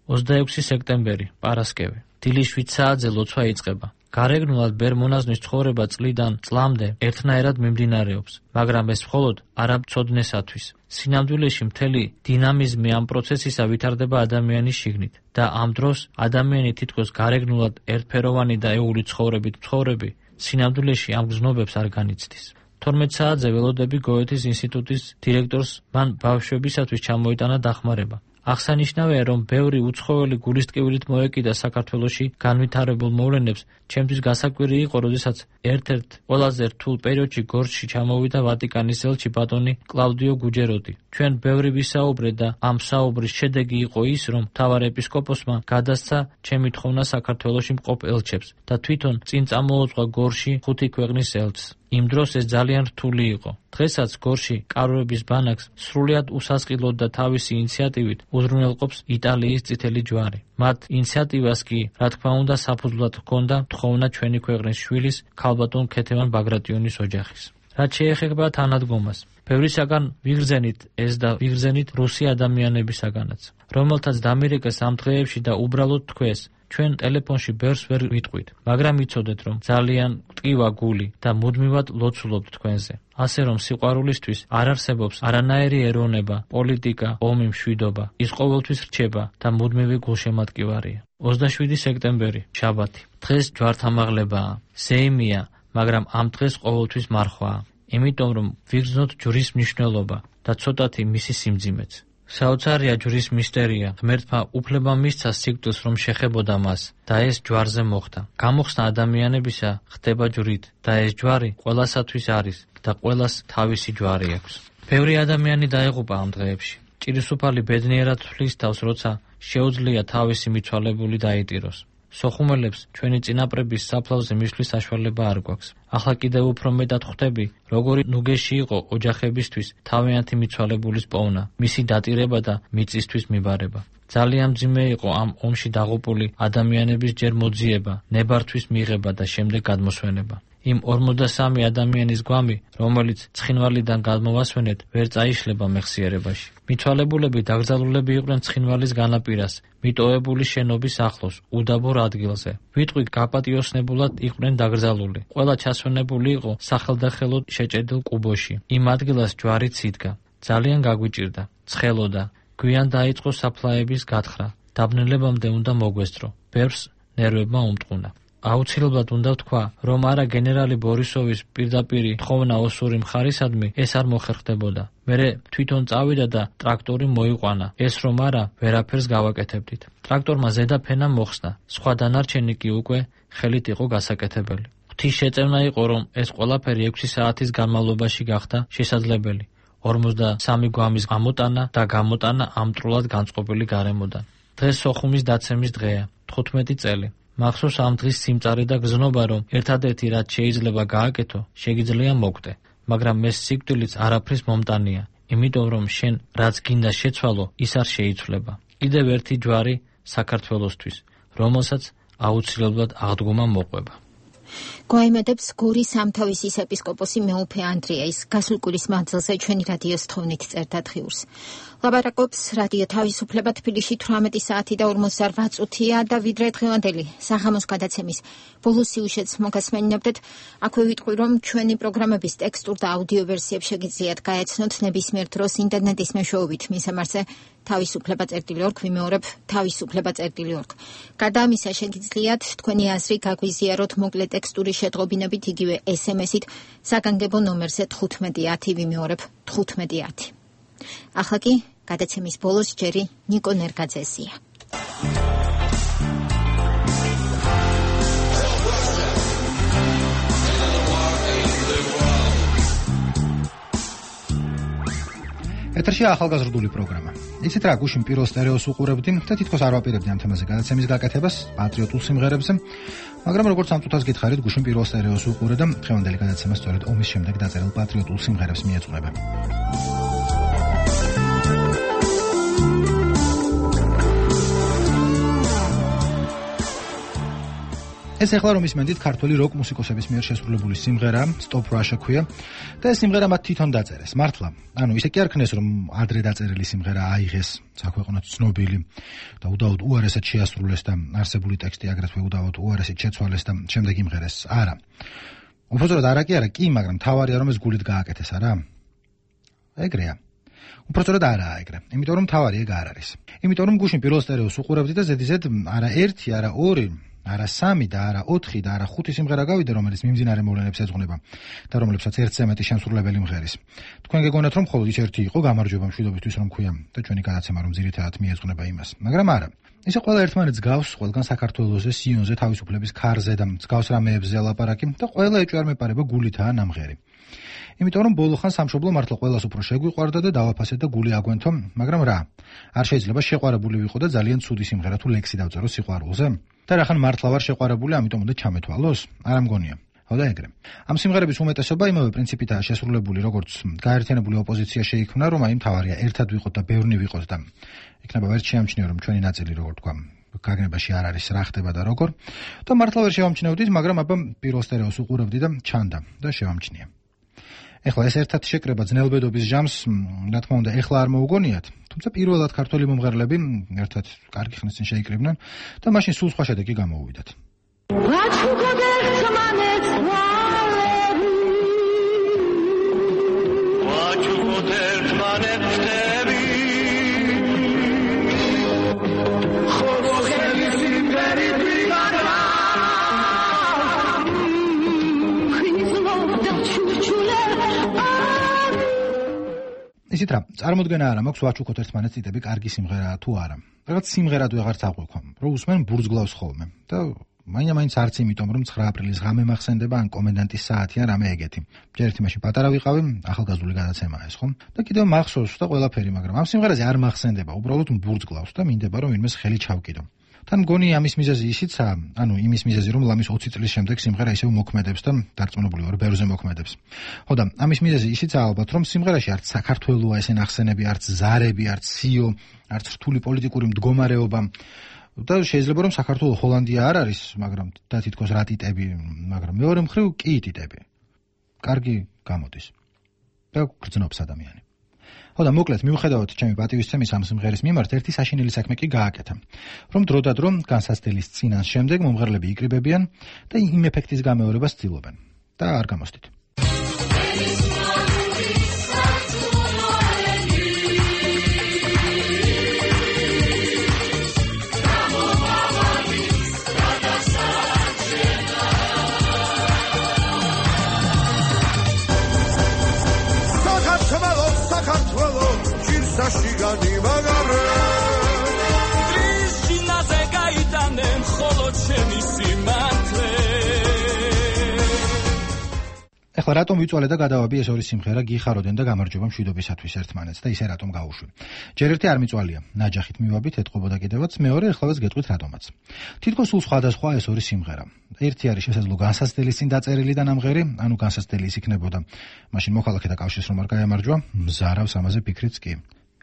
26 სექტემბერი, პარასკევი. დილის 7 საათზე ლოცვა იწყება. გარეგნულად ბერ-მონაზვნის ცხოვრება წლიდან წლამდე ერთნაირად მიმდინარეობს, მაგრამ ეს მხოლოდ არამცოდნესათვის. სინამდვილეში მთელი დინამიზმი ამ პროცესისა ვითარდება ადამიანის შიგნით და ამ დროს ადამიანი თითქოს გარეგნულად ერთფეროვანი და ეული ცხოვრებით მცხოვრები სინამდვილეში ამ გზნობებს არ განიცდის. 12 საათზე ველოდები გოეთეს ინსტიტუტის დირექტორს მან ბავშვებისათვის ჩამოიტანა დახმარება. აღსანიშნავია, რომ ბევრი უცხოელი გულისტკივილით მოეკიდა საქართველოში განვითარებულ მოვლენებს. ჩემთვის გასაკვირი იყო, როდესაც ერთ-ერთ ყველაზე რთულ პერიოდში გორში ჩამოვიდა ვატიკანის ელჩი ბატონი კლავდიო გუჯეროდი. ჩვენ ბევრი ვისაუბრეთ და ამ საუბრის შედეგი იყო ის, რომ მთავარ ეპისკოპოსმა გადასცა ჩემი თხოვნა საქართველოში მყოფ ელჩებს და თვითონ წინ წამოუძღვა გორში 5 ქვეყნის ელჩს. იმ დროს ეს ძალიან რთული იყო. დღესაც გორში კაროების ბანაკს სრულიად უსასყიდლოდ და თავისი ინიციატივით უზრუნველყოფს იტალიის წითელი ჯვარი. მათ ინიციატივას კი, რა თქმა უნდა, საფუძვლად ჰქონდა თხოვნა ჩვენი ქვეყნის შვილის ქალბატონ ქეთევან ბაგრატიონის ოჯახის. რაც შეეხება თანადგომას, ბევრისაგან ვიგრძენით ეს და ვიგრძენით რუსი ადამიანებისაგანაც, რომელთაც დამირეკეს ამ დღეებში და უბრალოდ თქვეს, ჩვენ ტელეფონში ბევრს ვერ ვიტყვით, მაგრამ იცოდეთ, რომ ძალიან ტკივა გული და მუდმივად ლოცულობთ თქვენზე. ასე რომ სიყვარულისთვის არ არსებობს არანაირი ეროვნება, პოლიტიკა, ომი, მშვიდობა. ის ყოველთვის რჩება და მუდმივი გულშემატკივარია. 27 სექტემბერი, შაბათი. დღეს ჯვართამაღლებაა, ზეიმია, მაგრამ ამ დღეს ყოველთვის მარხვაა. იმიტომ რომ ვიგრძნოთ ჯვრის მნიშვნელობა და ცოტათი მისი სიმძიმეც. საოცარია ჯვრის მისტერია. ღმერთმა უფლება მისცა სიკვდილს, რომ შეხებოდა მას და ეს ჯვარზე მოხდა. გამოხსნა ადამიანებისა ხდება ჯვრით და ეს ჯვარი ყველასათვის არის და ყველას თავისი ჯვარი აქვს. ბევრი ადამიანი დაეღუპა ამ დღეებში. ჭირისუფალი ბედნიერად თვლის თავს, როცა შეუძლია თავისი მიცვალებული დაიტიროს. სოხუმელებს ჩვენი წინაპრების საფლავზე მისვლის საშუალება არ გვაქვს. ახლა კიდევ უფრო მეტად ხვდები, როგორი ნუგეში იყო ოჯახებისთვის თავიანთი მიცვალებულის პოვნა, მისი დატირება და მიწისთვის მიბარება. ძალიან მძიმე იყო ამ ომში დაღუპული ადამიანების ჯერ მოძიება, ნებართვის მიღება და შემდეგ გადმოსვენება. იმ 53 ადამიანის გვამი, რომელიც ცხინვალიდან გადმოვასვენეთ, ვერ წაიშლება მეხსიერებაში. მიცვალებულები დაკრძალულები იყვნენ ცხინვალის განაპირას, მიტოვებული შენობის ახლოს, უდაბურ ადგილზე. ვიტყვი გაპატიოსნებულად იყვნენ დაკრძალული. ყველა ჩასვენებული იყო სახელდახელოდ შეჭედილ კუბოში. იმ ადგილას ჯვარიც იდგა. ძალიან გაგვიჭირდა, ცხელოდა. გვიან დაიწყო საფლაების გათხრა. დაბნელებამდე უნდა მოგვესწრო. ბევრს ნერვებმა უმტყუნა. აუცილებლად უნდა ვთქვა, რომ არა გენერალი ბორისოვის პირდაპირი თხოვნა ოსური მხარისადმი ეს არ მოხერხდებოდა. მერე თვითონ წავიდა და ტრაქტორი მოიყვანა. ეს რომ არა, ვერაფერს გავაკეთებდით. ტრაქტორმა ზედა ფენა მოხსნა. სხვა დანარჩენი კი უკვე ხელით იყო გასაკეთებელი. ღვთის შეწევნა იყო, რომ ეს ყველაფერი 6 საათის განმავლობაში გახდა შესაძლებელი. 53 გვამის ამოტანა და გამოტანა ამტრულად განწყობილი გარემოდან. დღეს სოხუმის დაცემის დღეა, 15 წელი. მახსოვს ამ დღის სიმწარე და გზნობა, რომ ერთადერთი რაც შეიძლება გააკეთო, შეგიძლია მოკვდე, მაგრამ ეს სიკვდილიც არაფრის მომტანია, იმიტომ რომ შენ რაც გინდა შეცვალო, ის არ შეიცვლება. კიდევ ერთი ჯვარი საქართველოსთვის, რომელსაც აუცილებლად აღდგომა მოყვება. გვაიმედებს გორის სამთავისის ეპისკოპოსი მეუფე ანდრია, ის გასულ კვირის მანძილზე ჩვენი რადიოს თხოვნით წერდა დღიურს. ლაპარაკობს რადიო თავისუფლება თბილისში 18 საათი და 48 წუთია და ვიდრე დღევანდელი სახამოს გადაცემის ბოლო სიუჟეტს მოგასმენინებდეთ, აქვე ვიტყვი, რომ ჩვენი პროგრამების ტექსტურ და აუდიო ვერსიებს შეგიძლიათ გაეცნოთ ნებისმიერ დროს ინტერნეტის მეშვეობით მისამართზე თავისუფლება.org, ვიმეორებ თავისუფლება.org. გარდა ამისა, შეგიძლიათ თქვენი აზრი გაგვიზიაროთ მოკლე ტექსტური შეწყობინებით, იგივე SMS-ით საგანგებო ნომერზე 1510, ვიმეორებ 1510. ახლა კი გადაცემის ბოლოს ჯერი ნიკო ნერგაძესია. ეთერში ახალგაზრდული პროგრამა. იცით რა, გუშინ პირველ სტერეოს უყურებდი და თითქოს არ ვაპირებდი ამ თემაზე გადაცემის გაკეთებას პატრიოტულ სიმღერებზე, მაგრამ როგორც ამ წუთას გითხარით, გუშინ პირველ სტერეოს უყურე და დღევანდელი გადაცემა სწორედ ომის შემდეგ დაწერილ პატრიოტულ სიმღერებს მიეძღვნება. ეს ახლა რომ ისმენდით ქართველი როკ მუსიკოსების მიერ შესრულებული სიმღერა Stop Russia ქვია და ეს სიმღერა მათ თვითონ დაწერეს. მართლა, ისე კი არ ქნეს რომ ადრე დაწერილი სიმღერა აიღეს საქვეყნოდ ცნობილი და უდაოდ უარესად შეასრულეს და არსებული ტექსტი აგრეთვე უდაოდ უარესად შეცვალეს და შემდეგ იმღერეს. არა. უბრალოდ არა კი არა, კი, მაგრამ თავარია რომ ეს გულით გააკეთეს, არა? ეგრეა. უბრალოდ არაა ეგრე. იმიტომ რომ თავარი ეგ არ არის. იმიტომ რომ გუშინ პირველ სტერეოს უყურებდი და ზედიზედ არა 1, არა 2, არა 3 და არა 4 და არა 5 სიმღერა გავიდა, რომელიც მიმძინარე მოვლენებს ეძღვნება და რომლებსაც ერთზე მეტი შემსრულებელი მღერის. თქვენ გეგონათ რომ მხოლოდ ის ერთი იყო, გამარჯვება მშვიდობისთვის რომ ქვია და ჩვენი გადაცემა რომ ძირითადად მიეძღვნება იმას. მაგრამ არა. ისე ყველა ერთმანეთს გავს, ყველგან საქართველოზე, სიონზე, თავისუფლების ქარზე და მსგავს რამეებზე ლაპარაკი და ყველა ეჭვარმეპარება გულითაა ნამღერი. იმიტომ რომ ბოლო ხან სამშობლო მართლა ყველას უფრო შეგვიყვარდა და დავაფასეთ და გული აგვენთო, მაგრამ რა? არ შეიძლება შეყვარებული ვიყო და ძალიან ცუდი სიმღერა თუ ლექსი დავწერო სიყვარულზე? და რახან მართლა ვარ შეყვარებული, ამიტომ უნდა ჩამეთვალოს? არა მგონია. ხო და ეგრე. ამ სიმღერების უმეტესობა იმავე პრინციპითაა შესრულებული, როგორც გაერთიანებული ოპოზიცია შეიქმნა, რომ აი მთავარია ერთად ვიყოთ და ბევრნი ვიყოთ და იქნება ვერ შეამჩნიო რომ ჩვენი ნაწილი როგორ თქვა გაგნებაში არ არის რა ხდება და როგორ. და მართლა ვერ შევამჩნევდით, მაგრამ აბა პირველ სტერეოს უყურებდი და ჩანდა და შევამჩნია. ეხლა ეს ერთად შეკრება ძნელბედობის ჟამს, რა თქმა უნდა, ეხლა არ მოუგონიათ, თუმცა პირველად ქართველი მომღერლები ერთად კარგი ხნის წინ შეიკრიბნენ და მაშინ სულ სხვა შედეგი გამოუვიდათ. ისიც რა, წარმოდგენა არ მაქვს ვაჩუქოთ ერთმანეთს წიტები კარგი სიმღერაა თუ არა. რაღაც სიმღერად ვეღარც აღვიქვამ, რომ усმენ ბურძგლავს ხოლმე და მაინც არც იმიტომ რომ 9 აპრილის ღამე მახსენდება ან კომენდანტის საათი ან რამე ეგეთი. ჯერ ერთი მაშინ პატარა ვიყავი, ახალგაზრდული გადაცემაა ეს, ხო? და კიდევ მახსოვს და ყველაფერი, მაგრამ ამ სიმღერაზე არ მახსენდება, უბრალოდ ბურძგლავს და მინდება რომ ვინმეს ხელი ჩავკიდო. თან მგონი ამის მიზეზი ისიცაა, იმის მიზეზი რომ ლამის 20 წლის შემდეგ სიმღერა ისევ მოქმედებს და დარწმუნებული ვარ ბევრზე მოქმედებს. ხო და ამის მიზეზი ისიცაა ალბათ რომ სიმღერაში არც საქართველოა ესე ნახსენები, არც ზარები, არც სიო, არც რთული პოლიტიკური მდგომარეობა და შეიძლება რომ საქართველო ჰოლანდია არ არის, მაგრამ და თითქოს რა ტიტები, მაგრამ მეორე მხრივ კი ტიტები. კარგი გამოდის. და გრძნობს ადამიანი. ხო და მოკლედ მიუხედავად ჩემი პატივისცემის ამ სიმღერის მიმართ ერთი საშინელი საქმე კი გააკეთა. რომ დროდადრო განსაცდელის წინას შემდეგ მომღერლები იკრიბებიან და იმ ეფექტის გამეორებას ცდილობენ. და არ გამოსდით. საშიგანი მაგარე ტრის გაიტანემ ხოლო ჩემი სიმართლე. ეხლა რატომ ვიწვალე და გადავაბი ეს ორი სიმღერა გიხაროდენ და გამარჯობა მშვიდობისათვის ერთმანეთს და ისე რატომ გავუშვი. ჯერ ერთი არ მიწვალია, ნაჯახით მივაბით, ეთყობოდა კიდევაც, მეორე ეხლავაც გეტყვით რატომაც. თითქოს სულ სხვადასხვა ეს ორი სიმღერა. ერთი არის შესაძლო განსაცდელის წინ დაწერილი და ნამღერი, განსაცდელი ის იქნებოდა. მაშინ მოქალაქეთა კავშირს რომ არ გაემარჯვა, მზარავს ამაზე ფიქრიც კი.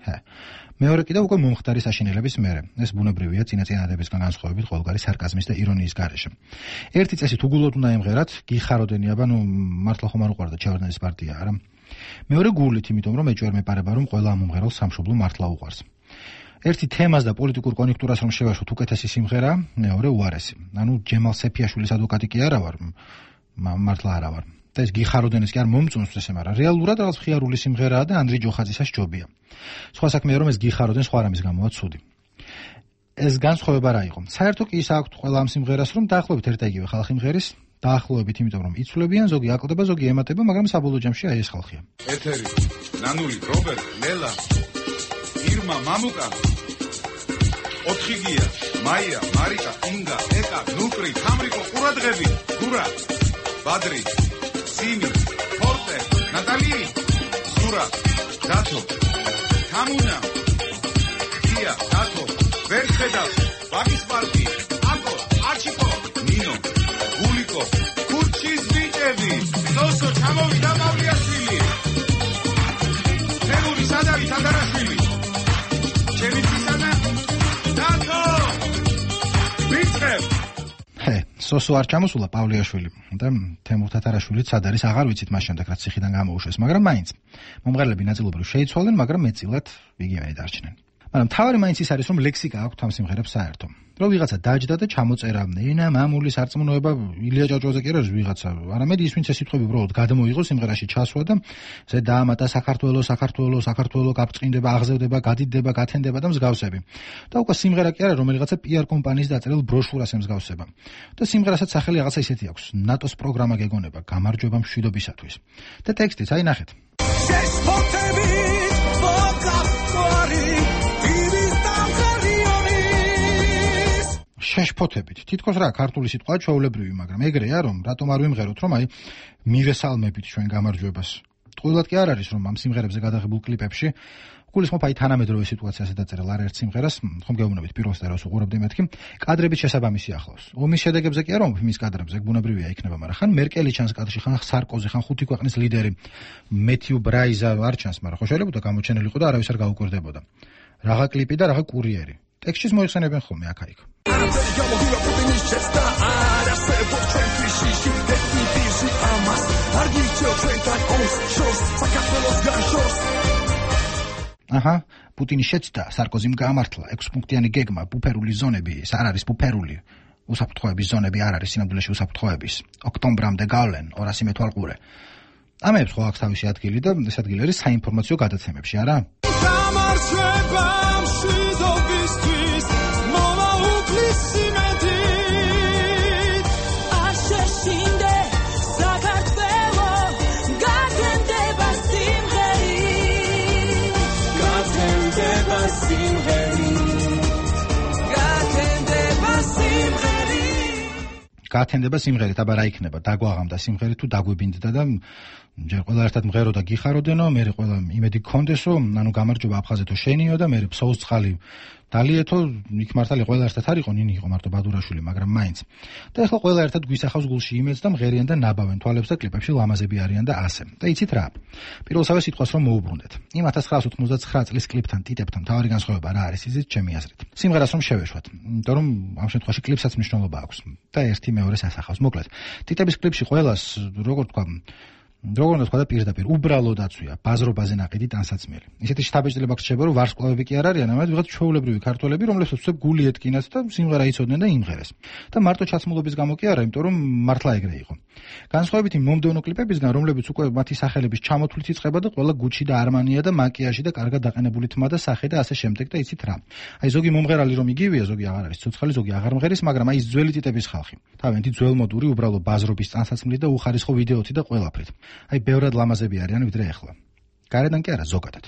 მეორე კიდევ უკვე მომხდარი საშინელების მერე. ეს ბუნებრივია წინაწინადებისგან განსხვავებით ყოველგვარი სარკაზმის და ირონიის გარეშე. ერთი წესით უგულოდ უნდა ემღერათ, გიხაროდენი აბა, მართლა ხომ არ უყვარდა ჩავარდნელის პარტია, არა? მეორე გულით, იმიტომ რომ ეჭვერ მეპარება რომ ყველა ამ მომღერალს სამშობლო მართლა უყვარს. ერთი თემას და პოლიტიკურ კონიუნქტურას რომ შევაშოთ უკეთესი სიმღერა, მეორე უარესი. ჯემალ სეფიაშვილის ადვოკატი კი არა ვარ, მართლა არა ვარ. და ეს გიხაროდენიც კი არ მომწონს ესე, მაგრამ რეალურად რაღაც ხიარული სიმღერაა და ანდრი ჯოხაძისას ჯობია. სხვა საქმეა რომ ეს გიხაროდენ სხვა რამის გამოა ცუდი. ეს განსხვავება რა იყო? საერთო კი ის აქვს ყველა ამ სიმღერას რომ დაახლოებით ერთ და იგივე ხალხი მღერის, დაახლოებით იმიტომ რომ იცვლებიან, ზოგი აკლდება, ზოგი ემატება, მაგრამ საბოლოო ჯამში აი ეს ხალხია. ეთერი, ნანული, რობერტ, ლელა, ირმა, მამუკა, ოთხიგია, მაია, მარიკა, ინგა, ეკა, ნუკრი, თამრიკო, ყურადღები, გურა, ბადრი, სიმი, ფორტე, ნატალი, ზურა, დათო, თამუნა, გია, დათო, ვერხედა, ბაგის პარკი, აკო, არჩიკო, ნინო, გულიკო, ქურჩის ბიჭები, სოსო, ჩამოვიდა მავლიაშვილი, თემური, სადარი, თანდარაშვილი, ჩემი ცისანა, დათო, ვიწყებ. სოსო არ ჩამოსულა პავლიაშვილი და თემურ თათარაშვილიც სად არის აღარ ვიცით მას შემდეგ რაც ციხიდან გამოუშვეს, მაგრამ მაინც მომღერლები ნაწილობრივ შეიცვალნენ, მაგრამ მეტწილად იგივენი დარჩნენ. მაგრამ თავარი მაინც ის არის რომ ლექსიკა აქვს ამ სიმღერებს საერთო. რომ ვიღაცა დაჯდა და ჩამოწერა ენა მამული სარწმუნოება ილია ჭავჭავაძე კი არის ვიღაცა, არამედ ის ვინც ეს სიტყვები უბრალოდ გადმოიღო სიმღერაში ჩასვა და ზე დაამატა საქართველო, საქართველო, საქართველო გაბწყინდება, აღზევდება, გადიდება, გათენდება და მსგავსები. და უკვე სიმღერა კი არა რომელიღაცა PR კომპანიის დაწერილ ბროშურას ემსგავსება. და სიმღერასაც სახელი რაღაცა ისეთი აქვს: ნატოს პროგრამა გეგონება, გამარჯვება მშვიდობისათვის. და ტექსტიც აი ნახეთ. შეშფოთებით. თითქოს რა ქართული სიტყვაა ჩვეულებრივი, მაგრამ ეგრეა რომ რატომ არ ვიმღეროთ რომ აი მივესალმებით ჩვენ გამარჯვებას. ტყუილად კი არ არის რომ ამ სიმღერებზე გადაღებულ კლიპებში გულისხმობ აი თანამედროვე სიტუაციაზე დაწერილ არაერთ სიმღერას, ხომ გეუბნებით პირველს და რას უყურებდი მეთქი, კადრებით შესაბამისი ახლავს. ომის შედეგებზე კი არა რომ ფილმის კადრებზე ბუნებრივია იქნება, მაგრამ ხან მერკელი ჩანს კადრში, ხან სარკოზი, ხან ხუთი ქვეყნის ლიდერი, მეთიუ ბრაიზა არ ჩანს, მაგრამ ხო შეიძლება გამოჩენილიყო და არავის არ გაუკვირდებოდა. რაღა კლიპი და რაღა კურიერი. ტექსტში მოიხსენებენ ხოლმე აქ-იქ. აჰა, პუტინი შეცდა, სარკოზიმ გაამართლა 6 პუნქტიანი გეგმა, ბუფერული ზონები, ეს არ არის ბუფერული. უსაფრთხოების ზონები არ არის სინამდვილეში უსაფრთხოების. ოქტომბრამდე გავლენ 200 მეთვალყურე. ამებს ხო აქვს თავისი ადგილი და ეს ადგილი არის საინფორმაციო გადაცემებში, არა? გამარჯვება მშვიდობისთვის, მომაუგლის სიმედით, არ შეშინდე საქართველო, გათენდება სიმღერით, გათენდება სიმღერით, გათენდება სიმღერით. გათენდება სიმღერით, აბა რა იქნება, დაგვაღამდა სიმღერით თუ დაგვებინდდა და ჯერ ყველა ერთად მღერო და გიხაროდენო, მერე ყველა იმედი გქონდესო, გამარჯობა აფხაზეთო შენიო და მერე ფსოუს წყალი დალიეთო, იქ მართალი ყველა ერთად არ იყო, ნინი იყო მარტო ბადურაშვილი, მაგრამ მაინც. და ახლა ყველა ერთად გვისახავს გულში იმედს და მღერიან და ნაბავენ თვალებს და კლიპებში ლამაზები არიან და ასე. და იცით რა? პირველსავე სიტყვას რომ მოუბრუნდეთ. იმ 1989 წლის კლიპთან, ტიტებთან თავარი განსხვავება რა არის იზით ჩემი აზრით. სიმღერას რომ შევეშვათ, იმიტომ რომ ამ შემთხვევაში კლიპსაც მნიშვნელობა აქვს და ერთი მეორეს ასახავს. მოკლედ, ტიტების კლიპში ყველას როგორ თქვა და პირდაპირ უბრალო დაცვია, ბაზრობაზე ნაყიდი ტანსაცმელი. ისეთი შთაბეჭდილება გრჩება, რომ ვარსკვლავები კი არ არიან, ამათ ვიღაც ჩვეულებრივი ქართველები, რომლებსაც უცებ გული ეთკინათ და სიმღერა იცოდნენ და იმღერეს. და მარტო ჩაცმულობის გამო კი არა, იმიტომ რომ მართლა ეგრე იყო. განსხვავებით იმ მომდევნო კლიპებისგან, რომლებიც უკვე მათი სახელების ჩამოთვლით იწყება და ყველა გუჩი და არმანია და მაკიაჟი და კარგად დაყენებული თმა და სახე და ასე შემდეგ და იცით რა. აი ზოგი მომღერალი რომ იგივეა, ზოგი აღარ არის ცოცხალი, ზოგი აღარ მღერის, მაგრამ აი ეს ძველი ტიტების ხალხი. თავენთი ძველმოდური უბრალო ბაზრობის ტანსაცმლით და უხარისხო ვიდეოთი და ყველაფრით. აი ბევრად ლამაზები არიან ვიდრე ახლა. გარედან კი არა, ზოგადად.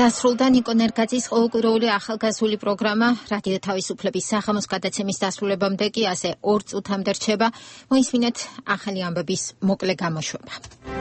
დასრულდა ნიკო ნერგაძის ყოველკვირეული ახალგაზრდული პროგრამა რადიო თავისუფლების საღამოს გადაცემის დასრულებამდე კი ასე 2 წუთამდე რჩება. მოისმინეთ ახალი ამბების მოკლე გამოშვება.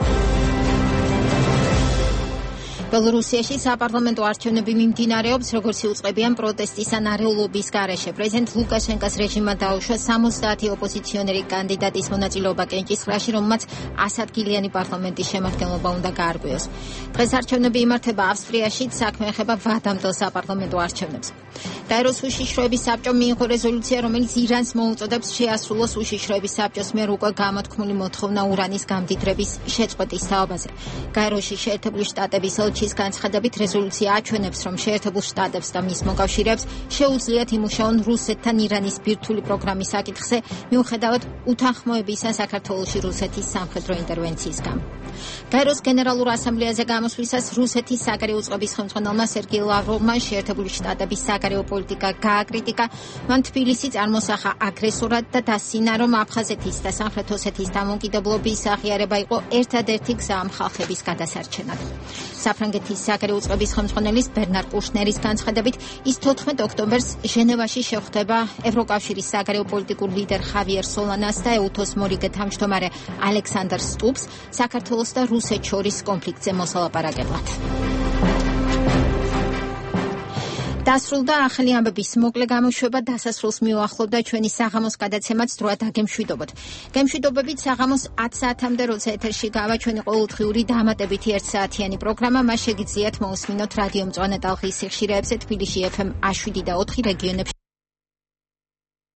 ბელორუსიაში საპარლამენტო არჩევნები მიმდინარეობს, როგორც იუწყებიან პროტესტის ან არეულობის გარეშე. პრეზიდენტ ლუკაშენკოს რეჟიმმა დაუშვა 70 ოპოზიციონერი კანდიდატის მონაწილეობა კენჭისყრაში, რომელმაც 100 ადგილიანი პარლამენტის შემადგენლობა უნდა გაარღვიოს. დღეს არჩევნები იმართება ავსტრიაში, საქმე ეხება ვადამდელ საპარლამენტო არჩევნებს. გაეროს უშიშროების საბჭომ მიიღო რეზოლუცია, რომელიც ირანს მოუწოდებს შეასრულოს უშიშროების საბჭოს მიერ უკვე გამოთქმული მოთხოვნა ურანის გამდიდრების შეწყვეტის თაობაზე. გაეროში შეერთებული შტატების ელჩის განცხადებით რეზოლუცია აჩვენებს, რომ შეერთებულ შტატებს და მის მოკავშირეებს შეუძლიათ იმუშაონ რუსეთთან ირანის ბირთვული პროგრამის საკითხზე, მიუხედავად უთანხმოებისა საქართველოში რუსეთის სამხედრო ინტერვენციისგან. გაეროს გენერალურ ასამბლეაზე გამოსვლისას რუსეთის საგარეო წყობის ხელმძღვანელმა სერგეი ლავროვმა შეერთებული შტატების საგარეო პოლიტიკა გააკრიტიკა. მან თბილისი წარმოსახა აგრესორად და დასცინა, რომ აფხაზეთის და სამხრეთ ოსეთის დამოუკიდებლობის აღიარება იყო ერთადერთი გზა ამ ხალხების გადასარჩენად. საფრანგეთის საგარეო წყობის ხელმძღვანელის ბერნარ კუშნერის განცხადებით, ის 14 ოქტომბერს ჟენევაში შეხვდება ევროკავშირის საგარეო პოლიტიკურ ლიდერ ხავიერ სოლანას და ეუთოს მორიგე თავმჯდომარე ალექსანდრ სტუბს საქართველოს და რუსეთს შორის კონფლიქტზე მოსალაპარაკებლად. დასრულდა ახალი ამბების მოკლე გამოშვება, დასასრულს მიუახლოვდა ჩვენი საღამოს გადაცემაც დროა დაგემშვიდობოთ. გემშვიდობებით საღამოს 10 საათამდე, როცა ეთერში გავა ჩვენი ყოველდღიური დამატებითი 1 საათიანი პროგრამა, მას შეგიძლიათ მოусმინოთ რადიო მწვანე ტალღის სიხშირეებზე, თბილისში FM 107 და 4 რეგიონებში